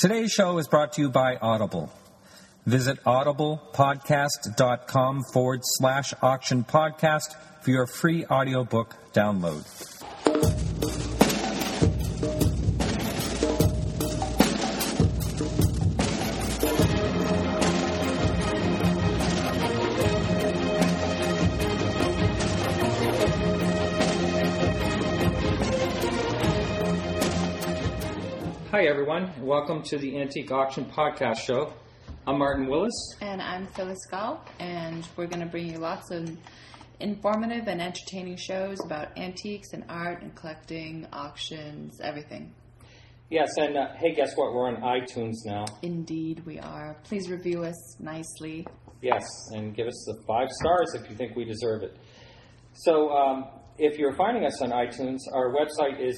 Today's show is brought to you by Audible. Visit audiblepodcast.com/auction podcast for your free audiobook download. Hi, everyone. Welcome to the Antique Auction Podcast Show. I'm Martin Willis. And I'm Phyllis Gall, and we're going to bring you lots of informative and entertaining shows about antiques and art and collecting, auctions, everything. Yes, and hey, guess what? We're on iTunes now. Indeed, we are. Please review us nicely. Yes, and give us the 5 stars if you think we deserve it. So, if you're finding us on iTunes, our website is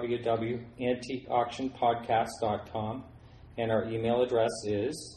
www.antiqueauctionpodcast.com, and our email address is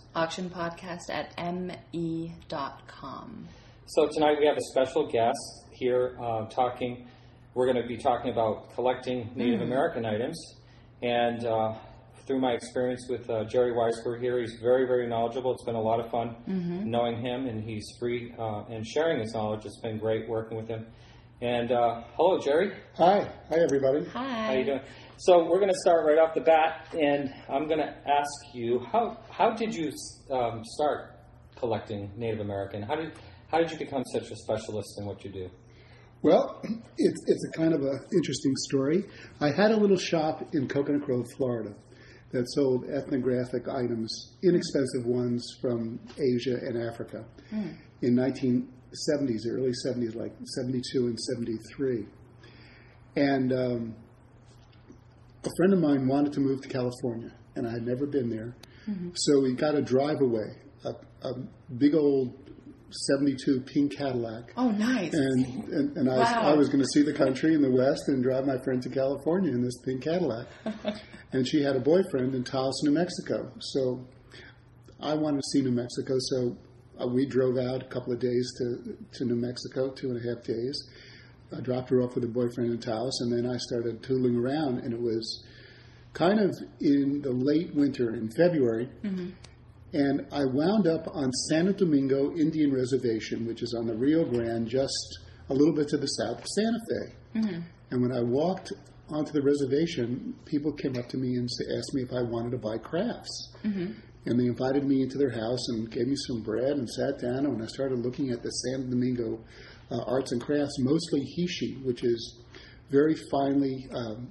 auctionpodcast@me.com. So tonight we have a special guest here talking. We're going to be talking about collecting Native American items, and through my experience with Jerry Weisberg here, he's very, very knowledgeable. It's been a lot of fun knowing him, and he's free and sharing his knowledge. It's been great working with him. And hello, Jerry. Hi. Hi, everybody. Hi. How you doing? So we're going to start right off the bat, and I'm going to ask you, how did you start collecting Native American? How did you become such a specialist in what you do? Well, it's a kind of an interesting story. I had a little shop in Coconut Grove, Florida, that sold ethnographic items, inexpensive ones from Asia and Africa, in 1970s, the early 70s, like 72 and 73. And a friend of mine wanted to move to California, and I had never been there. So we got a drive away, a big old 72 pink Cadillac. Oh, nice. And I was going to see the country in the West and drive my friend to California in this pink Cadillac. And she had a boyfriend in Taos, New Mexico. So I wanted to see New Mexico, so we drove out a couple of days to New Mexico, 2.5 days. I dropped her off with a boyfriend in Taos, and then I started tootling around, and it was kind of in the late winter, in February, and I wound up on Santo Domingo Indian Reservation, which is on the Rio Grande, just a little bit to the south of Santa Fe. And when I walked onto the reservation, people came up to me and asked me if I wanted to buy crafts. And they invited me into their house and gave me some bread and sat down. And when I started looking at the Santo Domingo arts and crafts, mostly hishi, which is very finely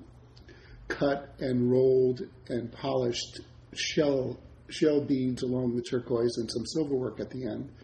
cut and rolled and polished shell beads along with turquoise and some silver work at the end.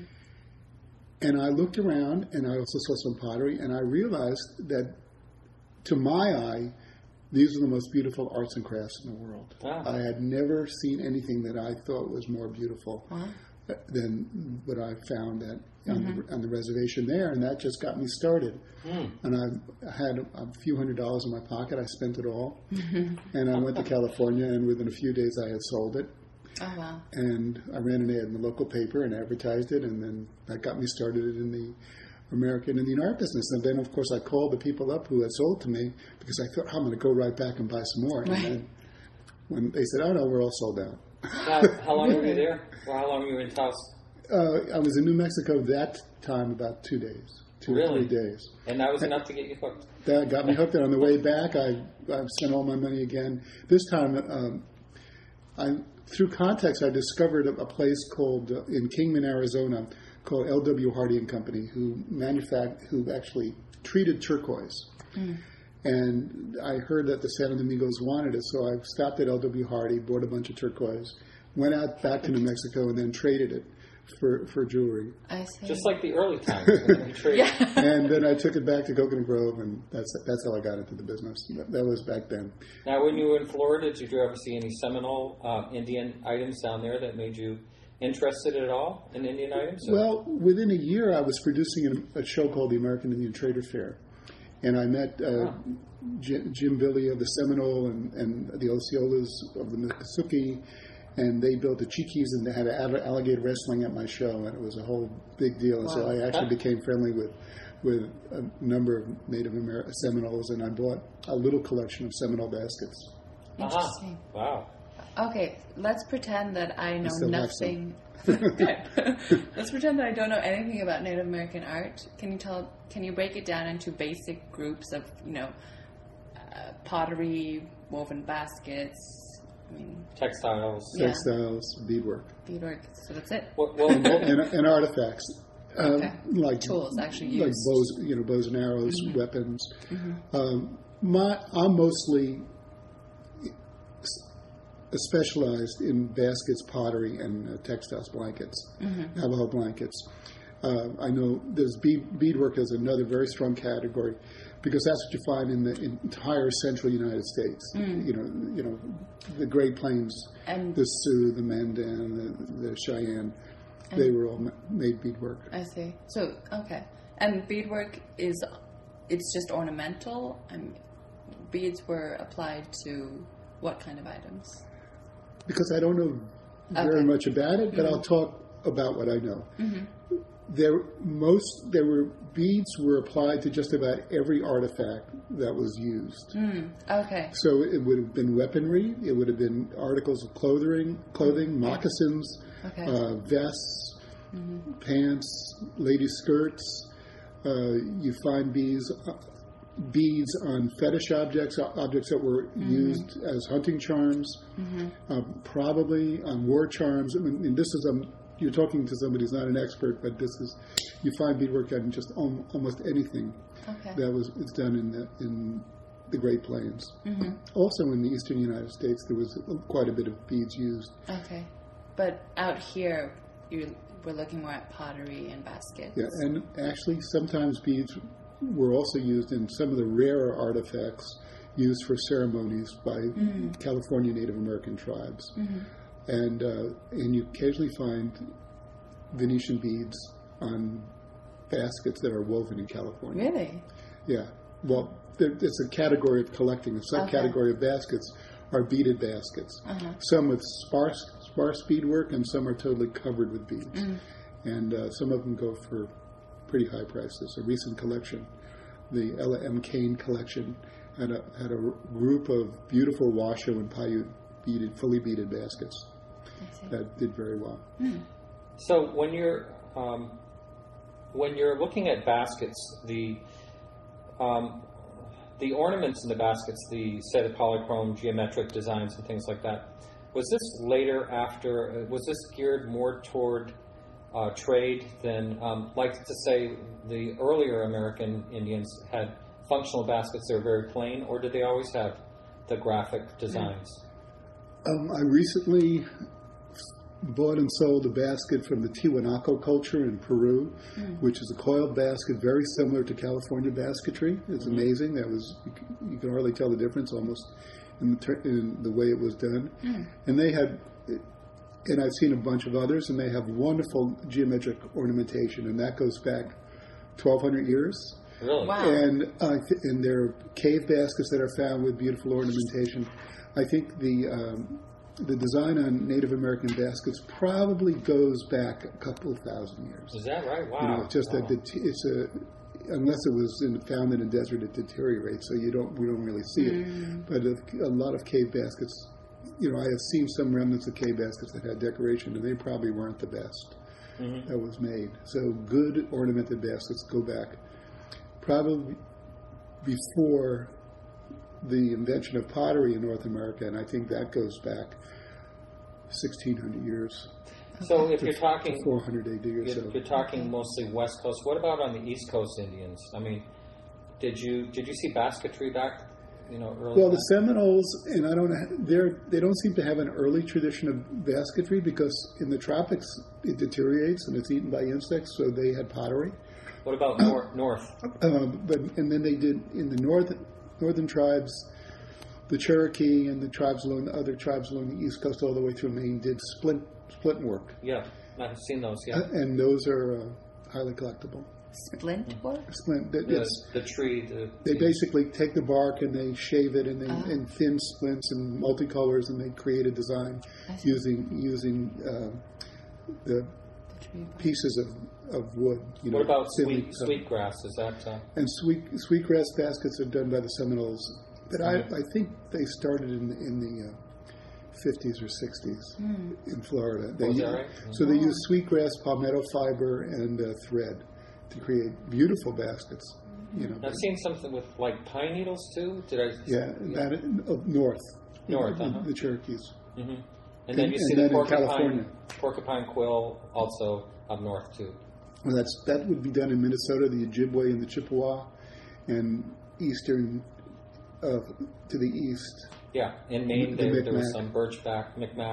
And I looked around, and I also saw some pottery, and I realized that, to my eye, these are the most beautiful arts and crafts in the world. I had never seen anything that I thought was more beautiful than what I found on the reservation there, and that just got me started. And I had a few $100s in my pocket. I spent it all, and I went to California, and within a few days I had sold it. Oh, wow. And I ran an ad in the local paper and advertised it, and then that got me started in the American Indian art business. And then, of course, I called the people up who had sold to me because I thought, I'm going to go right back and buy some more. Right. And then when they said, oh, no, we're all sold out. How long were you there? Or how long were you in Taos? I was in New Mexico that time about 2 days. 2 or 3 days. And that was enough to get you hooked? That got me hooked. And on the way back, I spent all my money again. This time, through contacts, I discovered a place called, in Kingman, Arizona, called L.W. Hardy and Company, who actually treated turquoise. And I heard that the Santo Domingos wanted it, so I stopped at L.W. Hardy, bought a bunch of turquoise, went out back to New Mexico, and then traded it for jewelry. I see. Just like the early times when we traded. And then I took it back to Coconut Grove, and that's how I got into the business. That was back then. Now, when you were in Florida, did you ever see any Seminole Indian items down there that made you interested at all in Indian items? Or? Well, within a year, I was producing a show called the American Indian Trader Fair. And I met Jim Billy of the Seminole and the Osceolas of the Miccosukee, and they built the Chiquis, and they had alligator wrestling at my show, and it was a whole big deal. And so I actually became friendly with a number of Native Seminoles, and I bought a little collection of Seminole baskets. Interesting. Wow. Okay, let's pretend that I know still have nothing. Good. Let's pretend that I don't know anything about Native American art. Can you break it down into basic groups of, pottery, woven baskets, textiles, beadwork, so that's it. and artifacts. Okay. Like tools actually like used. bows and arrows, Mm-hmm. weapons. Mm-hmm. I'm mostly specialized in baskets, pottery, and textiles, blankets, Navajo blankets. I know there's beadwork is another very strong category because that's what you find in the entire central United States. The Great Plains, And the Sioux, the Mandan, the Cheyenne. They were all made beadwork. I see. So, okay. And beadwork it's just ornamental? Beads were applied to what kind of items? Because I don't know very much about it, but I'll talk about what I know. Mm-hmm. Beads were applied to just about every artifact that was used. Okay. So it would have been weaponry, it would have been articles of clothing, moccasins, vests, pants, ladies' skirts. You find beads on fetish objects that were used as hunting charms, probably on war charms. And this is you're talking to somebody who's not an expert, but you find beadwork on just almost anything that it's done in the Great Plains. Mm-hmm. Also in the eastern United States, there was quite a bit of beads used. Okay. But out here, we're looking more at pottery and baskets. Yeah, and actually sometimes beads were also used in some of the rarer artifacts used for ceremonies by California Native American tribes. Mm-hmm. And you occasionally find Venetian beads on baskets that are woven in California. Really? Yeah. Well, it's a category of collecting. A subcategory of baskets are beaded baskets. Uh-huh. Some with sparse beadwork, and some are totally covered with beads. And some of them go for pretty high prices. A recent collection, the Ella M. Kane collection, had a group of beautiful Washoe and Paiute fully beaded baskets that did very well. So when you're looking at baskets, the ornaments in the baskets, the set of polychrome geometric designs and things like that, was this later after? Was this geared more toward trade than, like to say, the earlier American Indians had functional baskets that were very plain, or did they always have the graphic designs? I recently bought and sold a basket from the Tiwanaku culture in Peru, which is a coiled basket very similar to California basketry. It's amazing. You can hardly tell the difference almost in the way it was done. And they had, and I've seen a bunch of others, and they have wonderful geometric ornamentation, and that goes back 1,200 years. Really? Wow. And there are cave baskets that are found with beautiful ornamentation. I think the design on Native American baskets probably goes back a couple of thousand years. Is that right? Wow. That unless it was found in a desert, it deteriorates, so we don't really see it. But a lot of cave baskets, I have seen some remnants of cave baskets that had decoration, and they probably weren't the best that was made. So good ornamented baskets go back probably before the invention of pottery in North America, and I think that goes back 1,600 years. So if you're talking 400 AD or so, you're talking mostly West Coast. What about on the East Coast Indians? I mean, did you see basketry back? Early. Well, the Seminoles, and they don't seem to have an early tradition of basketry because in the tropics it deteriorates and it's eaten by insects. So they had pottery. What about north? And then they did in the northern tribes, the Cherokee and the other tribes along the East Coast all the way through Maine did splint work. Yeah, I've seen those. Yeah, and those are highly collectible. Splint work? Splint. The tree. They basically take the bark and they shave it in thin splints and multicolors, and they create a design using the pieces of wood. What about sweetgrass? Is that? And sweetgrass baskets are done by the Seminoles, but I think they started in the 50s or 60s in Florida. Is that right? So they use sweetgrass, palmetto fiber, and thread to create beautiful baskets. I've seen something with like pine needles too. Did I? Yeah, that north. North, the Cherokees. Mm-hmm. And then you see the porcupine quill also up north too. Well, that would be done in Minnesota, the Ojibwe and the Chippewa, and eastern to the east. Yeah, in Maine there was some birch bark,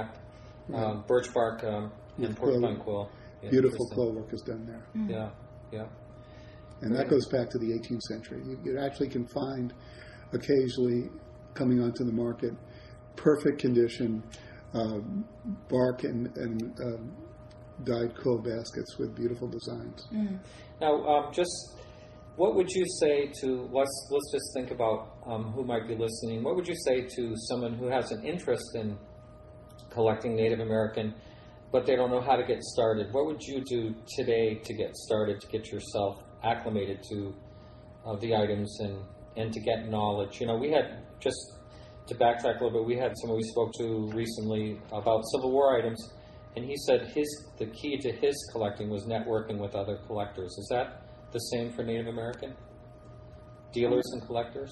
and porcupine quill. Yeah, beautiful quill work is done there. Yeah, yeah. And that goes back to the 18th century. You actually can find occasionally coming onto the market perfect condition bark and dyed quill baskets with beautiful designs. Now, just what would you say to let's just think about who might be listening. What would you say to someone who has an interest in collecting Native American, but they don't know how to get started? What would you do today to get started, to get yourself acclimated to the items and to get knowledge? We had, just to backtrack a little bit, we had someone we spoke to recently about Civil War items, and he said the key to his collecting was networking with other collectors. Is that the same for Native American dealers and collectors?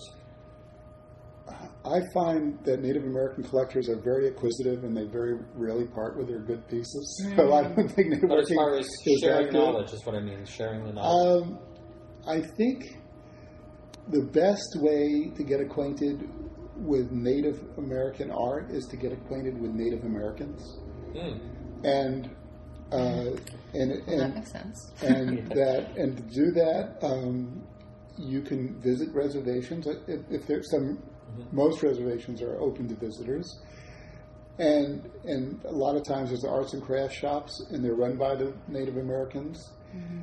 I find that Native American collectors are very acquisitive, and they very rarely part with their good pieces. So I don't think Native But as American far as sharing knowledge is what I mean, sharing the knowledge. I think the best way to get acquainted with Native American art is to get acquainted with Native Americans. And that makes sense. And to do that, you can visit reservations. If there's most reservations are open to visitors, and a lot of times there's arts and crafts shops, and they're run by the Native Americans.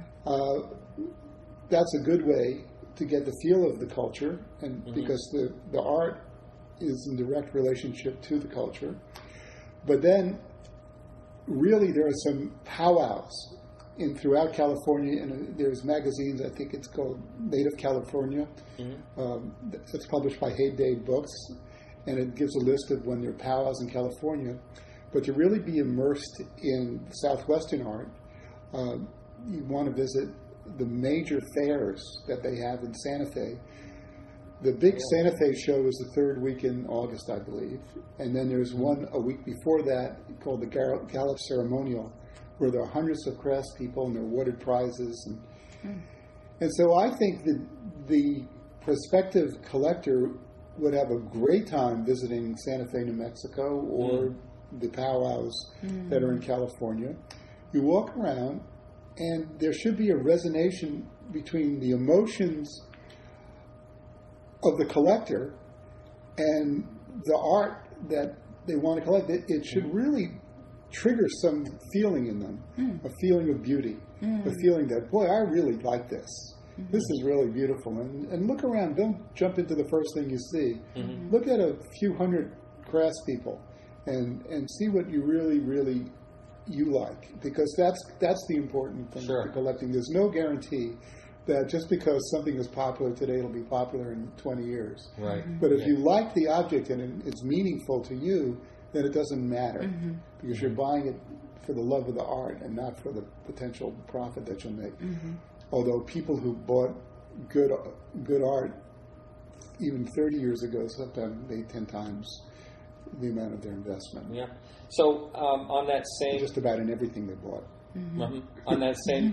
That's a good way to get the feel of the culture, and because the art is in direct relationship to the culture. But then, really, there are some powwows throughout California, and there's magazines. I think it's called Native California. It's published by Heyday Books, and it gives a list of when there are powwows in California. But to really be immersed in Southwestern art, you want to visit the major fairs that they have in Santa Fe. The big Santa Fe show is the third week in August, I believe. And then there's one a week before that called the Gallup Ceremonial, where there are hundreds of craftspeople and they're awarded prizes. And so I think that the prospective collector would have a great time visiting Santa Fe, New Mexico, or the powwows that are in California. You walk around, and there should be a resonance between the emotions of the collector and the art that they want to collect. It should really trigger some feeling in them, a feeling of beauty, a feeling that, boy, I really like this. This is really beautiful. And look around. Don't jump into the first thing you see. Look at a few hundred craftspeople and see what you really you like, because that's the important thing to collecting. There's no guarantee that just because something is popular today, it'll be popular in 20 years. Right. But if you like the object and it's meaningful to you, then it doesn't matter, because you're buying it for the love of the art and not for the potential profit that you'll make. Although people who bought good art even 30 years ago sometimes made 10 times the amount of their investment. Yeah. So on that same... Just about in everything they bought. On that same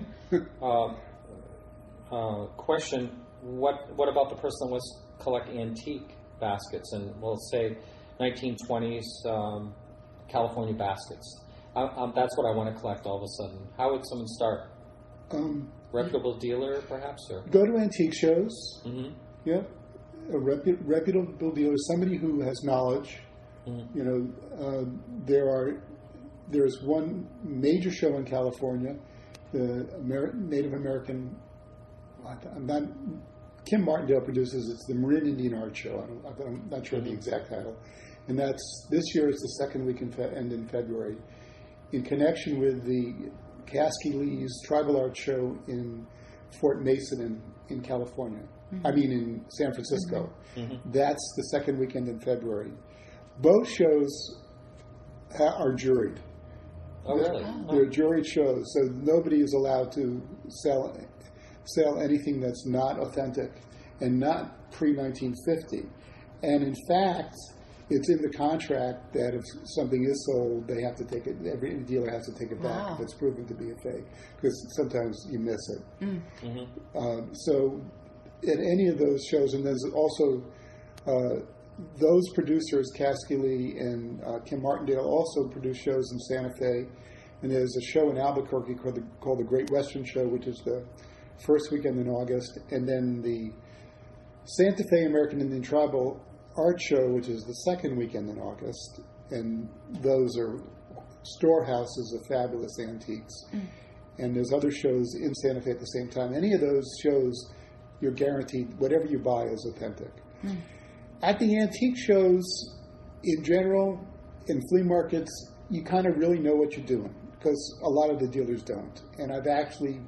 question, what about the person that wants to collect antique baskets and, we'll say, 1920s California baskets? That's what I want to collect all of a sudden. How would someone start? Reputable dealer, perhaps? Or? Go to antique shows. Yeah. A reputable dealer, somebody who has knowledge. There's one major show in California, the Native American. Kim Martindale produces. It's the Marin Indian Art Show. I'm not sure the exact title, and this year is the second week end in February, in connection with the Caskey Lee's Tribal Art Show in Fort Mason in California. I mean in San Francisco. That's the second weekend in February. Both shows are juried. Oh, really? They're juried shows, so nobody is allowed to sell anything that's not authentic and not pre-1950. And in fact, it's in the contract that if something is sold, they have to take it. Every dealer has to take it back if it's proven to be a fake, because sometimes you miss it. Mm-hmm. So, at any of those shows, and there's also those producers, Caskey and Kim Martindale, also produce shows in Santa Fe. And there's a show in Albuquerque called the Great Western Show, which is the first weekend in August, and then the Santa Fe American Indian Tribal Art Show, which is the second weekend in August. And those are storehouses of fabulous antiques. And there's other shows in Santa Fe at the same time. Any of those shows, you're guaranteed whatever you buy is authentic. At the antique shows, in general, in flea markets, you kind of really know what you're doing, because a lot of the dealers don't. And I've actually,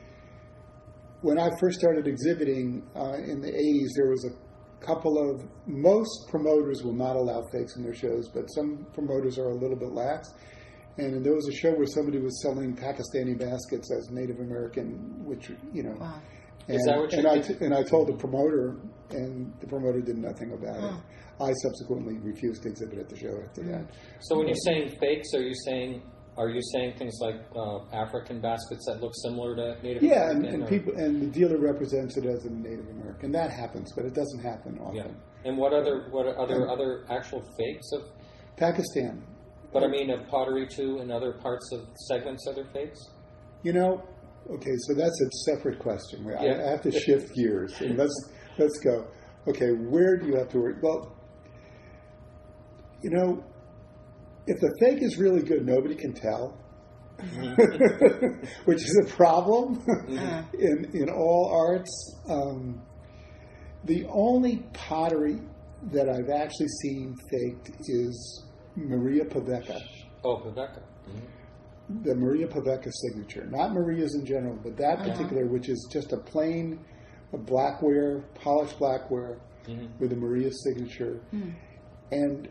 when I first started exhibiting in the 80s, there was a couple of, most promoters will not allow fakes in their shows, but some promoters are a little bit lax. And there was a show where somebody was selling Pakistani baskets as Native American, which, you know. Wow. And I told the promoter, and the promoter did nothing about it. I subsequently refused to exhibit at the show after that. So when you're saying fakes, are you saying things like African baskets that look similar to Native American? Yeah, and people, and the dealer represents it as a Native American. That happens, but it doesn't happen often. Yeah. And what other actual fakes of Pakistan? But I mean, of pottery too, and other parts of segments, other fakes. You know, okay, so that's a separate question. I have to shift gears, and let's go. Okay, where do you have to work? Well, you know, if the fake is really good, nobody can tell, which is a problem in all arts. The only pottery that I've actually seen faked is Maria Pavecka. Oh, Pavecka. Mm-hmm. The Maria Pavecka signature. Not Maria's in general, but that particular, which is just a plain blackware, polished blackware with a Maria signature. And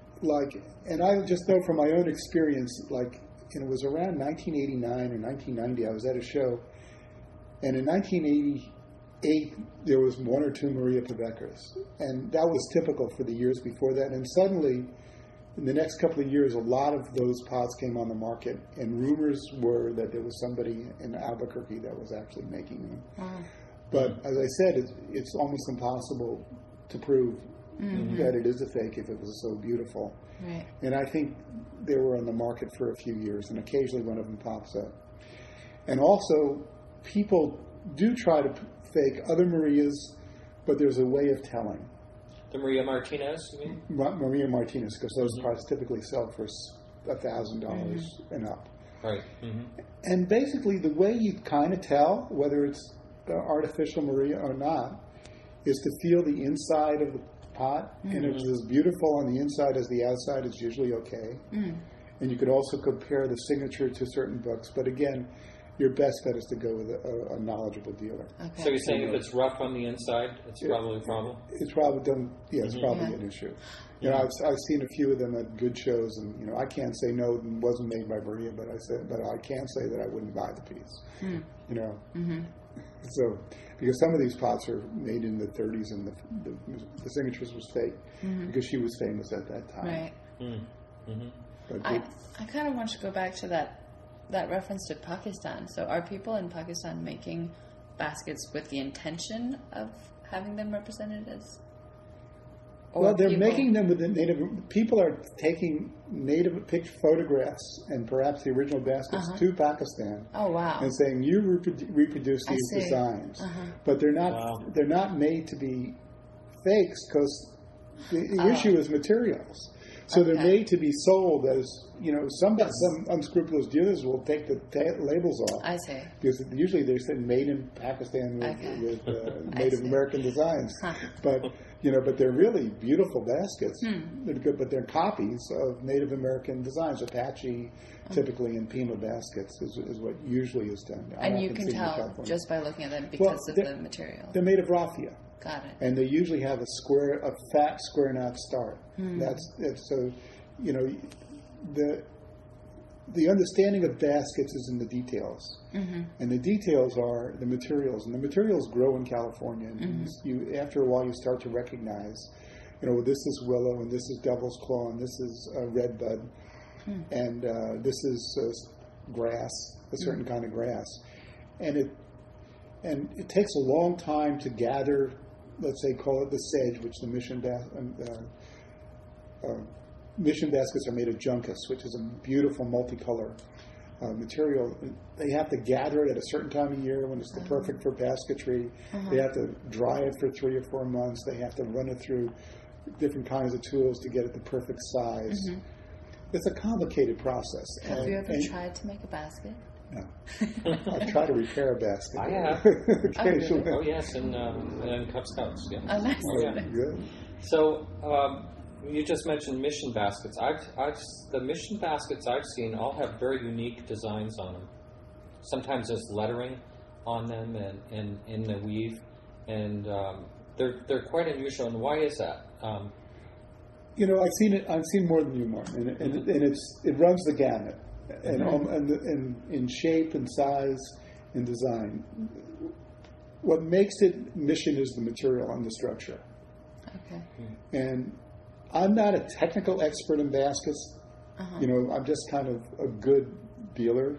I just know from my own experience, it was around 1989 or 1990, I was at a show, and in 1988, there was one or two Maria Paveckas. And that was typical for the years before that. And suddenly, in the next couple of years, a lot of those pots came on the market, and rumors were that there was somebody in Albuquerque that was actually making them. But as I said, it's almost impossible to prove that it is a fake if it was so beautiful. Right. And I think they were on the market for a few years, and occasionally one of them pops up. And also, people do try to fake other Marias, but there's a way of telling. The Maria Martinez, you mean? Maria Martinez, because those pots typically sell for $1,000 and up. Right. And basically, the way you kind of tell whether it's artificial Maria or not is to feel the inside of the pot. And if it's as beautiful on the inside as the outside, it's usually okay. And you could also compare the signature to certain books. But again, your best bet is to go with a knowledgeable dealer. Okay. So you're saying if it's rough on the inside, it's probably a problem? It's probably it's probably an issue. You know, I've seen a few of them at good shows, and you know, I can't say no, it wasn't made by Maria, but I can say that I wouldn't buy the piece. You know, so because some of these pots are made in the 30s, and the signatures was fake because she was famous at that time. Right. But I kind of want to go back to that reference to Pakistan. So are people in Pakistan making baskets with the intention of having them represented as? Well, they're making them with the native. People are taking native picture photographs and perhaps the original baskets to Pakistan. Oh wow! And saying you reproduce these designs, but they're not. Wow. They're not made to be fakes because the issue is materials. So they're made to be sold as, you know, some unscrupulous dealers will take the labels off. I see. Because usually they're saying made in Pakistan with Native American designs. But, you know, but they're really beautiful baskets. They're good, but they're copies of Native American designs. Apache, typically, in Pima baskets is what usually is done. And you can tell just by looking at them because of the material. They're made of raffia. Got it. And they usually have a fat square knot start. So, you know, the understanding of baskets is in the details, and the details are the materials, and the materials grow in California. And you, after a while, you start to recognize, this is willow, and this is devil's claw, and this is redbud, and this is grass, a certain kind of grass, and it takes a long time to gather. Let's say, call it the sedge, which the mission baskets are made of juncus, which is a beautiful multicolor material. They have to gather it at a certain time of year when it's the perfect for basketry. They have to dry it for 3 or 4 months. They have to run it through different kinds of tools to get it the perfect size. It's a complicated process. Have you ever tried to make a basket? No. I've tried to repair a basket. I have. Occasionally. Oh, yes, and Cub Scouts, yeah. Oh, nice. Oh, yeah. Good. So, you just mentioned mission baskets. The mission baskets I've seen all have very unique designs on them. Sometimes there's lettering on them and in the weave, and they're quite unusual. And why is that? I've seen it. I've seen more than you, Martin, and it runs the gamut, and in shape and size and design. What makes it mission is the material and the structure. Okay. And I'm not a technical expert in baskets. I'm just kind of a good dealer.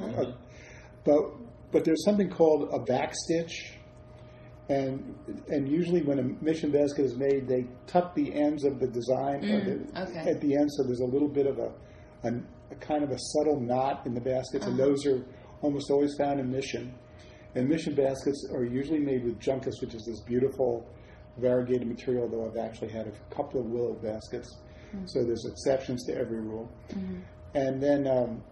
But there's something called a backstitch. And usually when a mission basket is made, they tuck the ends of the design at the end, so there's a little bit of a kind of a subtle knot in the baskets, and those are almost always found in mission. And mission baskets are usually made with juncus, which is this beautiful variegated material, though I've actually had a couple of willow baskets. So there's exceptions to every rule. And then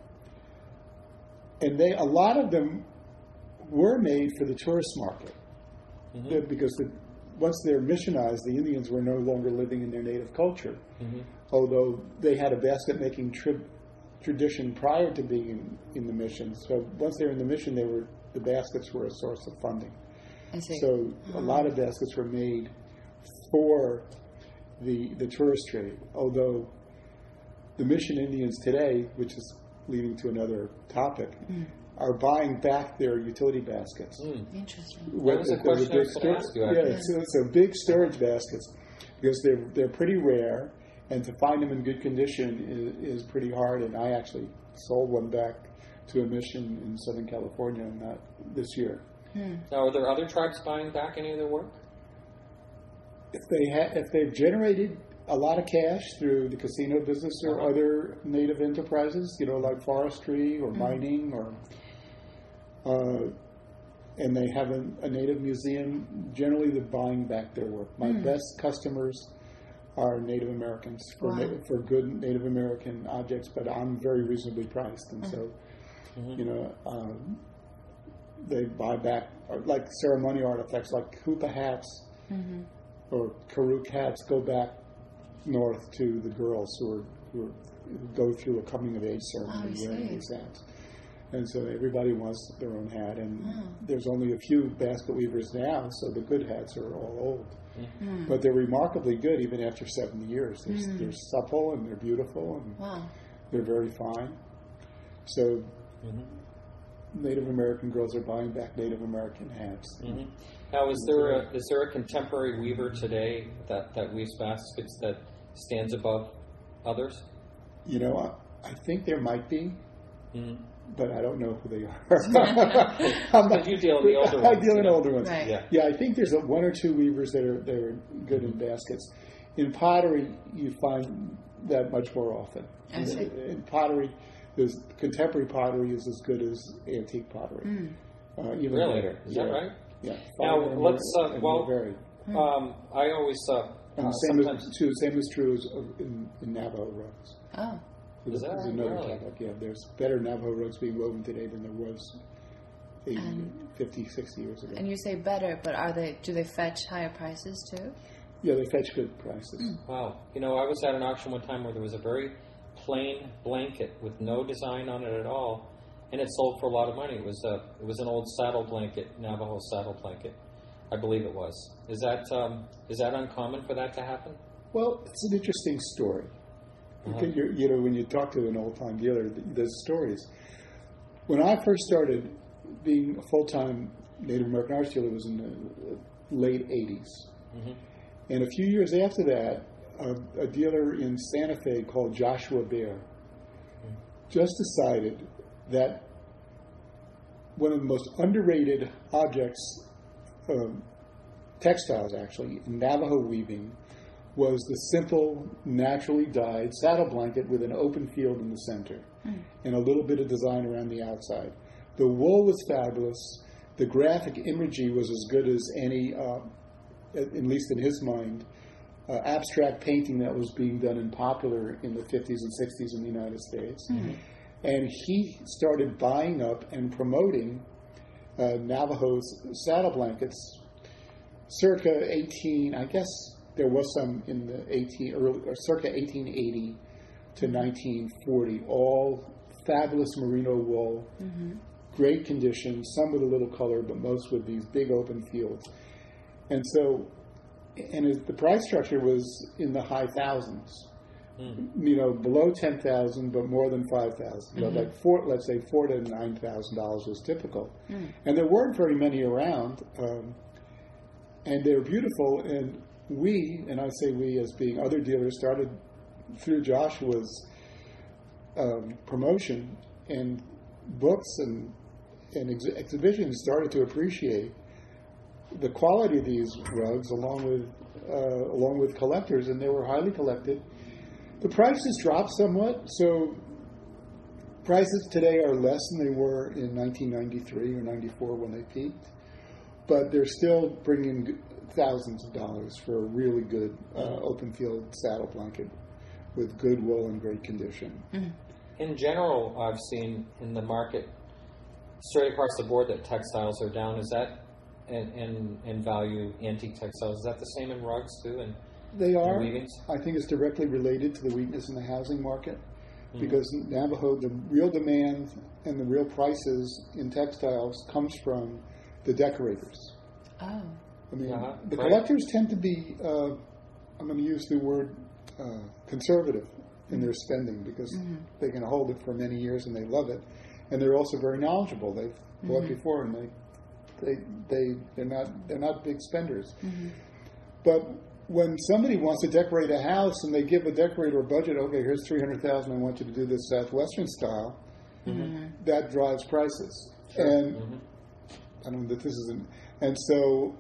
a lot of them were made for the tourist market. Because once they're missionized, the Indians were no longer living in their native culture, although they had a basket-making tradition prior to being in the mission. So once they were in the mission, the baskets were a source of funding. I see. So a lot of baskets were made for the tourist trade, although the mission Indians today, which is leading to another topic, are buying back their utility baskets. Interesting. That was a question I was going to ask you, actually. So big storage baskets, because they're pretty rare, and to find them in good condition is pretty hard. And I actually sold one back to a mission in Southern California, not this year. Now, are there other tribes buying back any of their work? If they've generated a lot of cash through the casino business or other native enterprises, like forestry or mining, and they have a native museum, generally they're buying back their work. My best customers are Native Americans for good Native American objects, but I'm very reasonably priced, and so they buy back like ceremonial artifacts, like hookah hats or Karuk hats, go back north to the girls who go through a coming of age ceremony wearing these hats. And so everybody wants their own hat, and there's only a few basket weavers now, so the good hats are all old. But they're remarkably good even after 70 years. They're supple and they're beautiful and they're very fine. So Native American girls are buying back Native American hats. Now, is there a contemporary weaver today that weaves baskets that stands above others? I think there might be. But I don't know who they are. But you deal in the older ones. I deal in older ones. Right. Yeah, I think there's one or two weavers that are good in baskets. In pottery, you find that much more often. In pottery, contemporary pottery is as good as antique pottery. Even really? better. Is that right? Yeah. Now let's. I always. Same is true in Navajo rugs. Oh. Is that There's right? another Really? topic. Yeah, there's better Navajo rugs being woven today than there was 50, 60 years ago. And you say better, but do they fetch higher prices too? Yeah, they fetch good prices. Wow. I was at an auction one time where there was a very plain blanket with no design on it at all, and it sold for a lot of money. It was an old saddle blanket, Navajo saddle blanket, I believe it was. Is that uncommon for that to happen? Well, it's an interesting story. You know, when you talk to an old-time dealer, there's stories. When I first started being a full-time Native American arts dealer, was in the late 80s. And a few years after that, a dealer in Santa Fe called Joshua Bear just decided that one of the most underrated objects, textiles actually, in Navajo weaving, was the simple, naturally dyed saddle blanket with an open field in the center and a little bit of design around the outside. The wool was fabulous. The graphic imagery was as good as any, at least in his mind, abstract painting that was being done and popular in the 50s and 60s in the United States. And he started buying up and promoting Navajo's saddle blankets circa 18, I guess there was some in the circa 1880 to 1940, all fabulous merino wool, great condition, some with a little color, but most with these big open fields. And so, the price structure was in the high thousands. You know, below 10,000, but more than 5,000. You know, like let's say $4,000 to $9,000 was typical. And there weren't very many around, and they were beautiful. And we, and I say we as being other dealers, started through Joshua's promotion, and books and exhibitions started to appreciate the quality of these rugs, along with collectors, and they were highly collected. The prices dropped somewhat, so prices today are less than they were in 1993 or 94 when they peaked, but they're still bringing thousands of dollars for a really good open field saddle blanket with good wool and great condition. In general, I've seen in the market straight across the board that textiles are down. Is that in value, antique textiles? Is that the same in rugs too? And they are. Weavings? I think it's directly related to the weakness in the housing market, because Navajo, the real demand and the real prices in textiles comes from the decorators. Oh. I mean, the collectors tend to be, I'm going to use the word conservative in their spending, because they can hold it for many years and they love it, and they're also very knowledgeable. They've bought before, and they're not big spenders. But when somebody wants to decorate a house and they give a decorator a budget, okay, here's $300,000, I want you to do this Southwestern style, that drives prices. And I don't know that this isn't. And so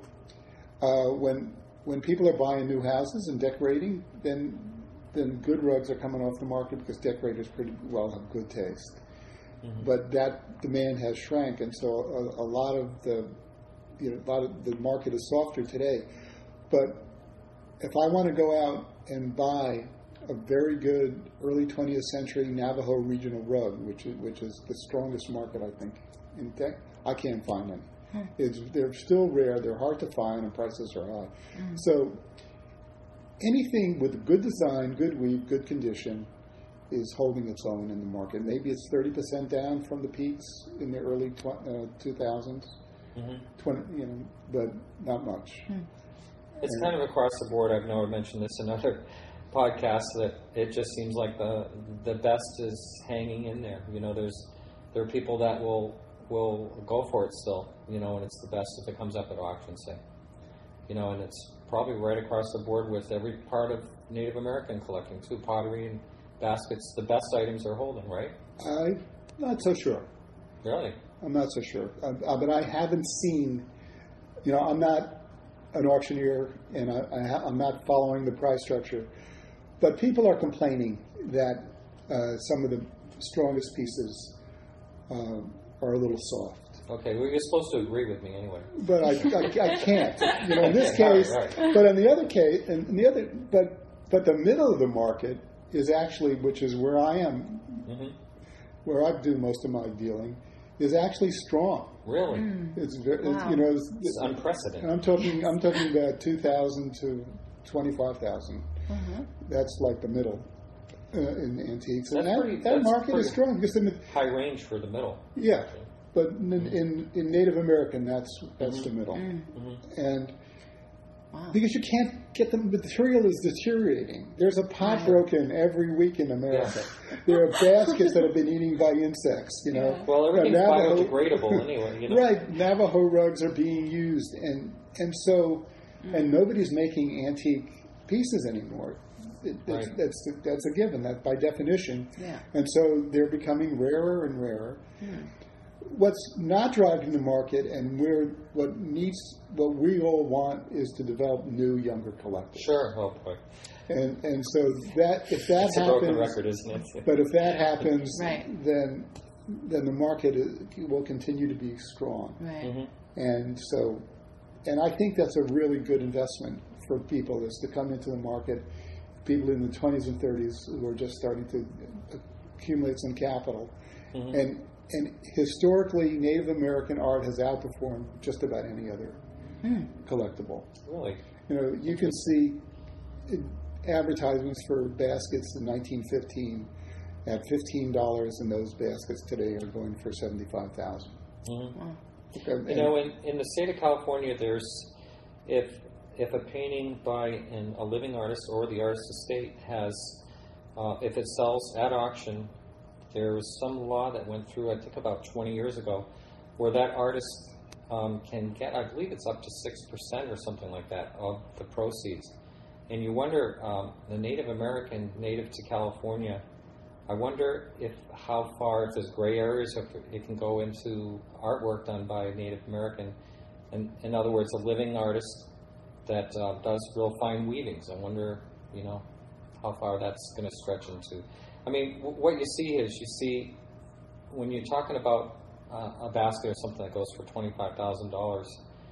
when people are buying new houses and decorating, then good rugs are coming off the market, because decorators pretty well have good taste. But that demand has shrank, and so a lot of the market is softer today. But if I want to go out and buy a very good early 20th century Navajo regional rug, which is the strongest market, I think, in tech, I can't find any. They're still rare, they're hard to find, and prices are high. So anything with good design, good weave, good condition is holding its own in the market. Maybe it's 30% down from the peaks in the early 2000s, but not much. It's kind of across the board. I know I mentioned this in other podcasts, that it just seems like the best is hanging in there. You know, there are people that will go for it still, you know, and it's the best if it comes up at auction, say. You know, and it's probably right across the board with every part of Native American collecting too. Pottery and baskets, the best items are holding, right? I'm not so sure. Really? I'm not so sure. But I haven't seen, you know, I'm not an auctioneer, and I'm not following the price structure. But people are complaining that some of the strongest pieces are a a little soft. Okay, well, you're supposed to agree with me anyway. But I can't. You know, in this case, right. But in the other case, but the middle of the market is actually, which is where I am, where I do most of my dealing, is actually strong. Really? It's very, wow. you know, it's unprecedented. And I'm talking about 2,000 to 25,000. That's like the middle in antiques, and that market is strong because high range for the middle. Yeah. Actually. But in Native American, that's the middle, and Wow. Because you can't get the material is deteriorating. There's a pot broken every week in America. Yeah. There are baskets that have been eaten by insects. You know, Yeah. Well, everything's biodegradable anyway. You know? Right, Navajo rugs are being used, and so and nobody's making antique pieces anymore. Right. That's a given. That by definition. Yeah. And so they're becoming rarer and rarer. What's not driving the market, and what we all want is to develop new, younger collectors. Sure. Oh boy. And so that if that it's happens, a broken record, isn't it? But if that happens, right. then the market will continue to be strong. Right. Mm-hmm. And I think that's a really good investment for people, is to come into the market. People in the 20s and 30s who are just starting to accumulate some capital, and historically, Native American art has outperformed just about any other collectible. Really? You know, you can see advertisements for baskets in 1915 at $15, and those baskets today are going for $75,000. Mm-hmm. Okay, you know, in the state of California, there's if a painting by a living artist or the artist estate has, if it sells at auction, there was some law that went through, I think about 20 years ago, where that artist can get, I believe it's up to 6% or something like that of the proceeds. And you wonder, the Native American native to California, I wonder if there's gray areas, if it can go into artwork done by a Native American. And in other words, a living artist that does real fine weavings. I wonder, how far that's going to stretch into. I mean, what you see is, when you're talking about a basket or something that goes for $25,000,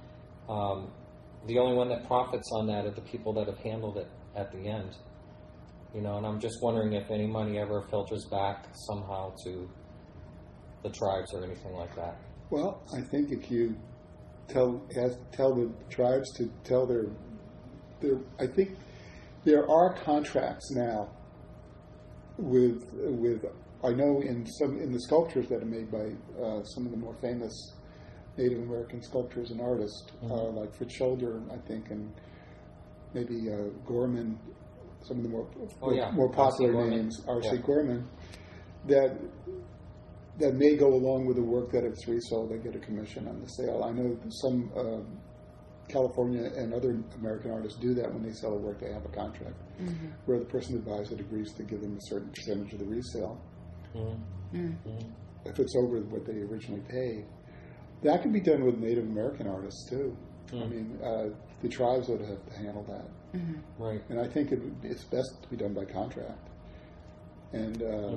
the only one that profits on that are the people that have handled it at the end. And I'm just wondering if any money ever filters back somehow to the tribes or anything like that. Well, I think if you tell the tribes to tell their I think there are contracts now with I know in the sculptures that are made by some of the more famous Native American sculptors and artists, like Fritz Scholder, I think, and maybe Gorman, some of the more popular names, R.C. Gorman, that may go along with the work that it's resold. They get a commission on the sale. I know some California and other American artists do that when they sell a work. They have a contract where the person that buys it agrees to give them a certain percentage of the resale if it's over what they originally paid. That can be done with Native American artists too. I mean, the tribes would have to handle that. Right. And I think it's best to be done by contract. And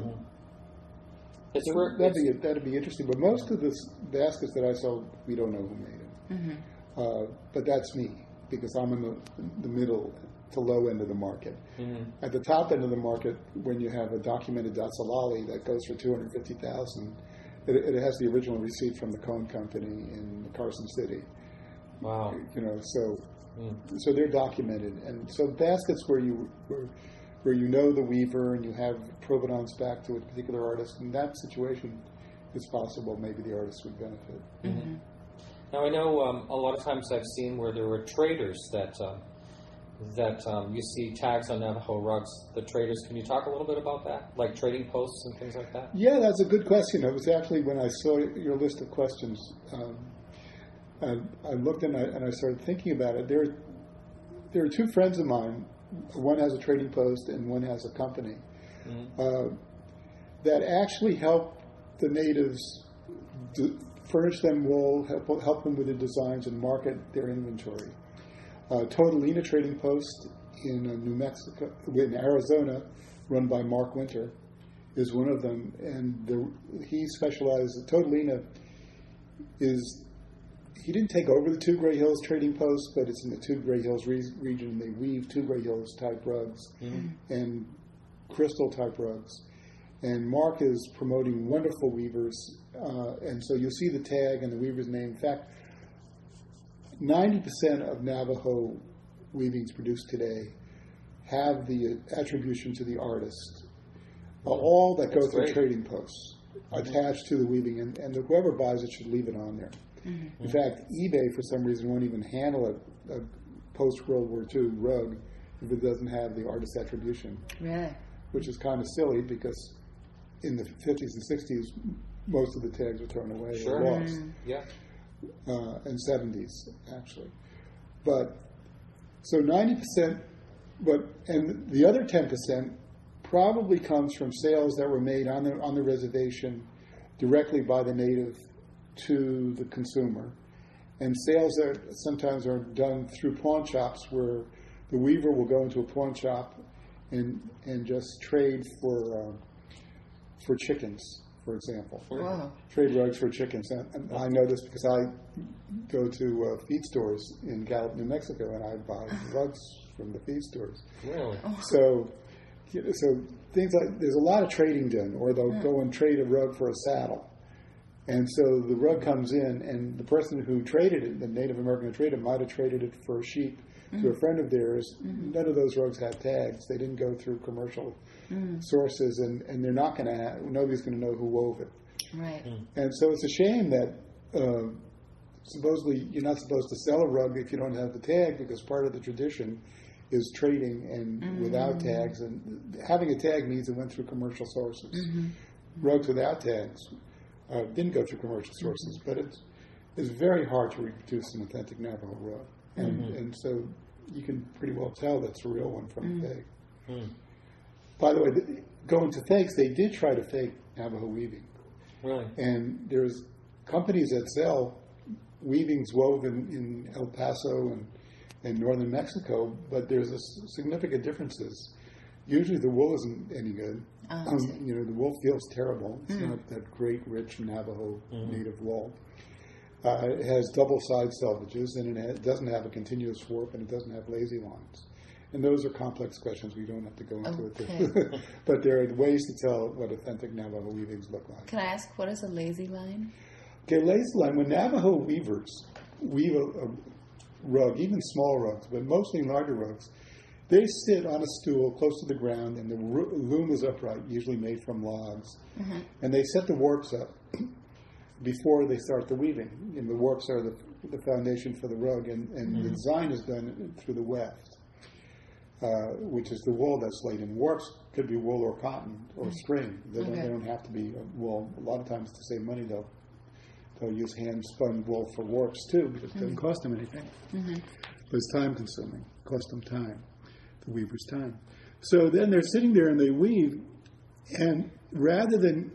that'd be interesting. But most of the baskets that I sell, we don't know who made them. But that's me, because I'm in the middle to low end of the market. At the top end of the market, when you have a documented Datsalali that goes for $250,000, it has the original receipt from the Cone Company in Carson City. Wow. So they're documented, and so baskets where you know the weaver and you have provenance back to a particular artist, in that situation, it's possible maybe the artist would benefit. Now I know a lot of times I've seen where there were traders that you see tags on Navajo rugs. The traders, can you talk a little bit about that, like trading posts and things like that? Yeah, that's a good question. It was actually when I saw your list of questions. I looked and I started thinking about it. There are two friends of mine. One has a trading post and one has a company that actually help the natives furnish them wool, help them with the designs, and market their inventory. Totalina Trading Post in New Mexico, in Arizona, run by Mark Winter, is one of them, and he specializes. Totalina he didn't take over the Two Gray Hills Trading Post, but it's in the Two Gray Hills region. They weave Two Gray Hills type rugs and crystal type rugs. And Mark is promoting wonderful weavers, and so you'll see the tag and the weaver's name. In fact, 90% of Navajo weavings produced today have the attribution to the artist. All that go through trading posts attached to the weaving, and whoever buys it should leave it on there. In fact, eBay, for some reason, won't even handle post-World War II rug if it doesn't have the artist attribution. Really? Which is kind of silly because in the 50s and 60s, most of the tags were thrown away or lost. Yeah. And 70s, actually. But, so 90%, and the other 10% probably comes from sales that were made on the reservation directly by the native to the consumer. And sales that sometimes are done through pawn shops where the weaver will go into a pawn shop and just trade for chickens, for example. Wow. Trade rugs for chickens. And I know this because I go to feed stores in Gallup, New Mexico, and I buy rugs from the feed stores. Really? So things like, there's a lot of trading done, or they'll go and trade a rug for a saddle. And so the rug comes in, and the person who traded it, the Native American who traded it, might have traded it for a sheep to a friend of theirs. None of those rugs had tags. They didn't go through commercial sources, and they're not going to have, nobody's going to know who wove it. Right. And so it's a shame that supposedly you're not supposed to sell a rug if you don't have the tag, because part of the tradition is trading and without tags. And having a tag means it went through commercial sources. Rugs without tags didn't go through commercial sources, but it's very hard to reproduce an authentic Navajo rug. And so you can pretty well tell that's a real one from a fake. By the way, going to fakes, they did try to fake Navajo weaving. Really? And there's companies that sell weavings woven in El Paso and northern Mexico, but there's significant differences. Usually the wool isn't any good. The wool feels terrible. It's not that great, rich Navajo native wool. It has double side selvages, and it doesn't have a continuous warp, and it doesn't have lazy lines. And those are complex questions. We don't have to go into it. But there are ways to tell what authentic Navajo weavings look like. Can I ask, what is a lazy line? Okay, lazy line, when Navajo weavers weave a rug, even small rugs, but mostly larger rugs, they sit on a stool close to the ground, and the loom is upright, usually made from logs. And they set the warps up before they start the weaving. And the warps are the foundation for the rug, and the design is done through the weft, which is the wool that's laid in. Warps could be wool or cotton or string. They don't have to be wool. A lot of times to save money, they'll use hand-spun wool for warps too, because it doesn't cost them anything. But it's time-consuming. It costs them time, the weaver's time. So then they're sitting there and they weave, and rather than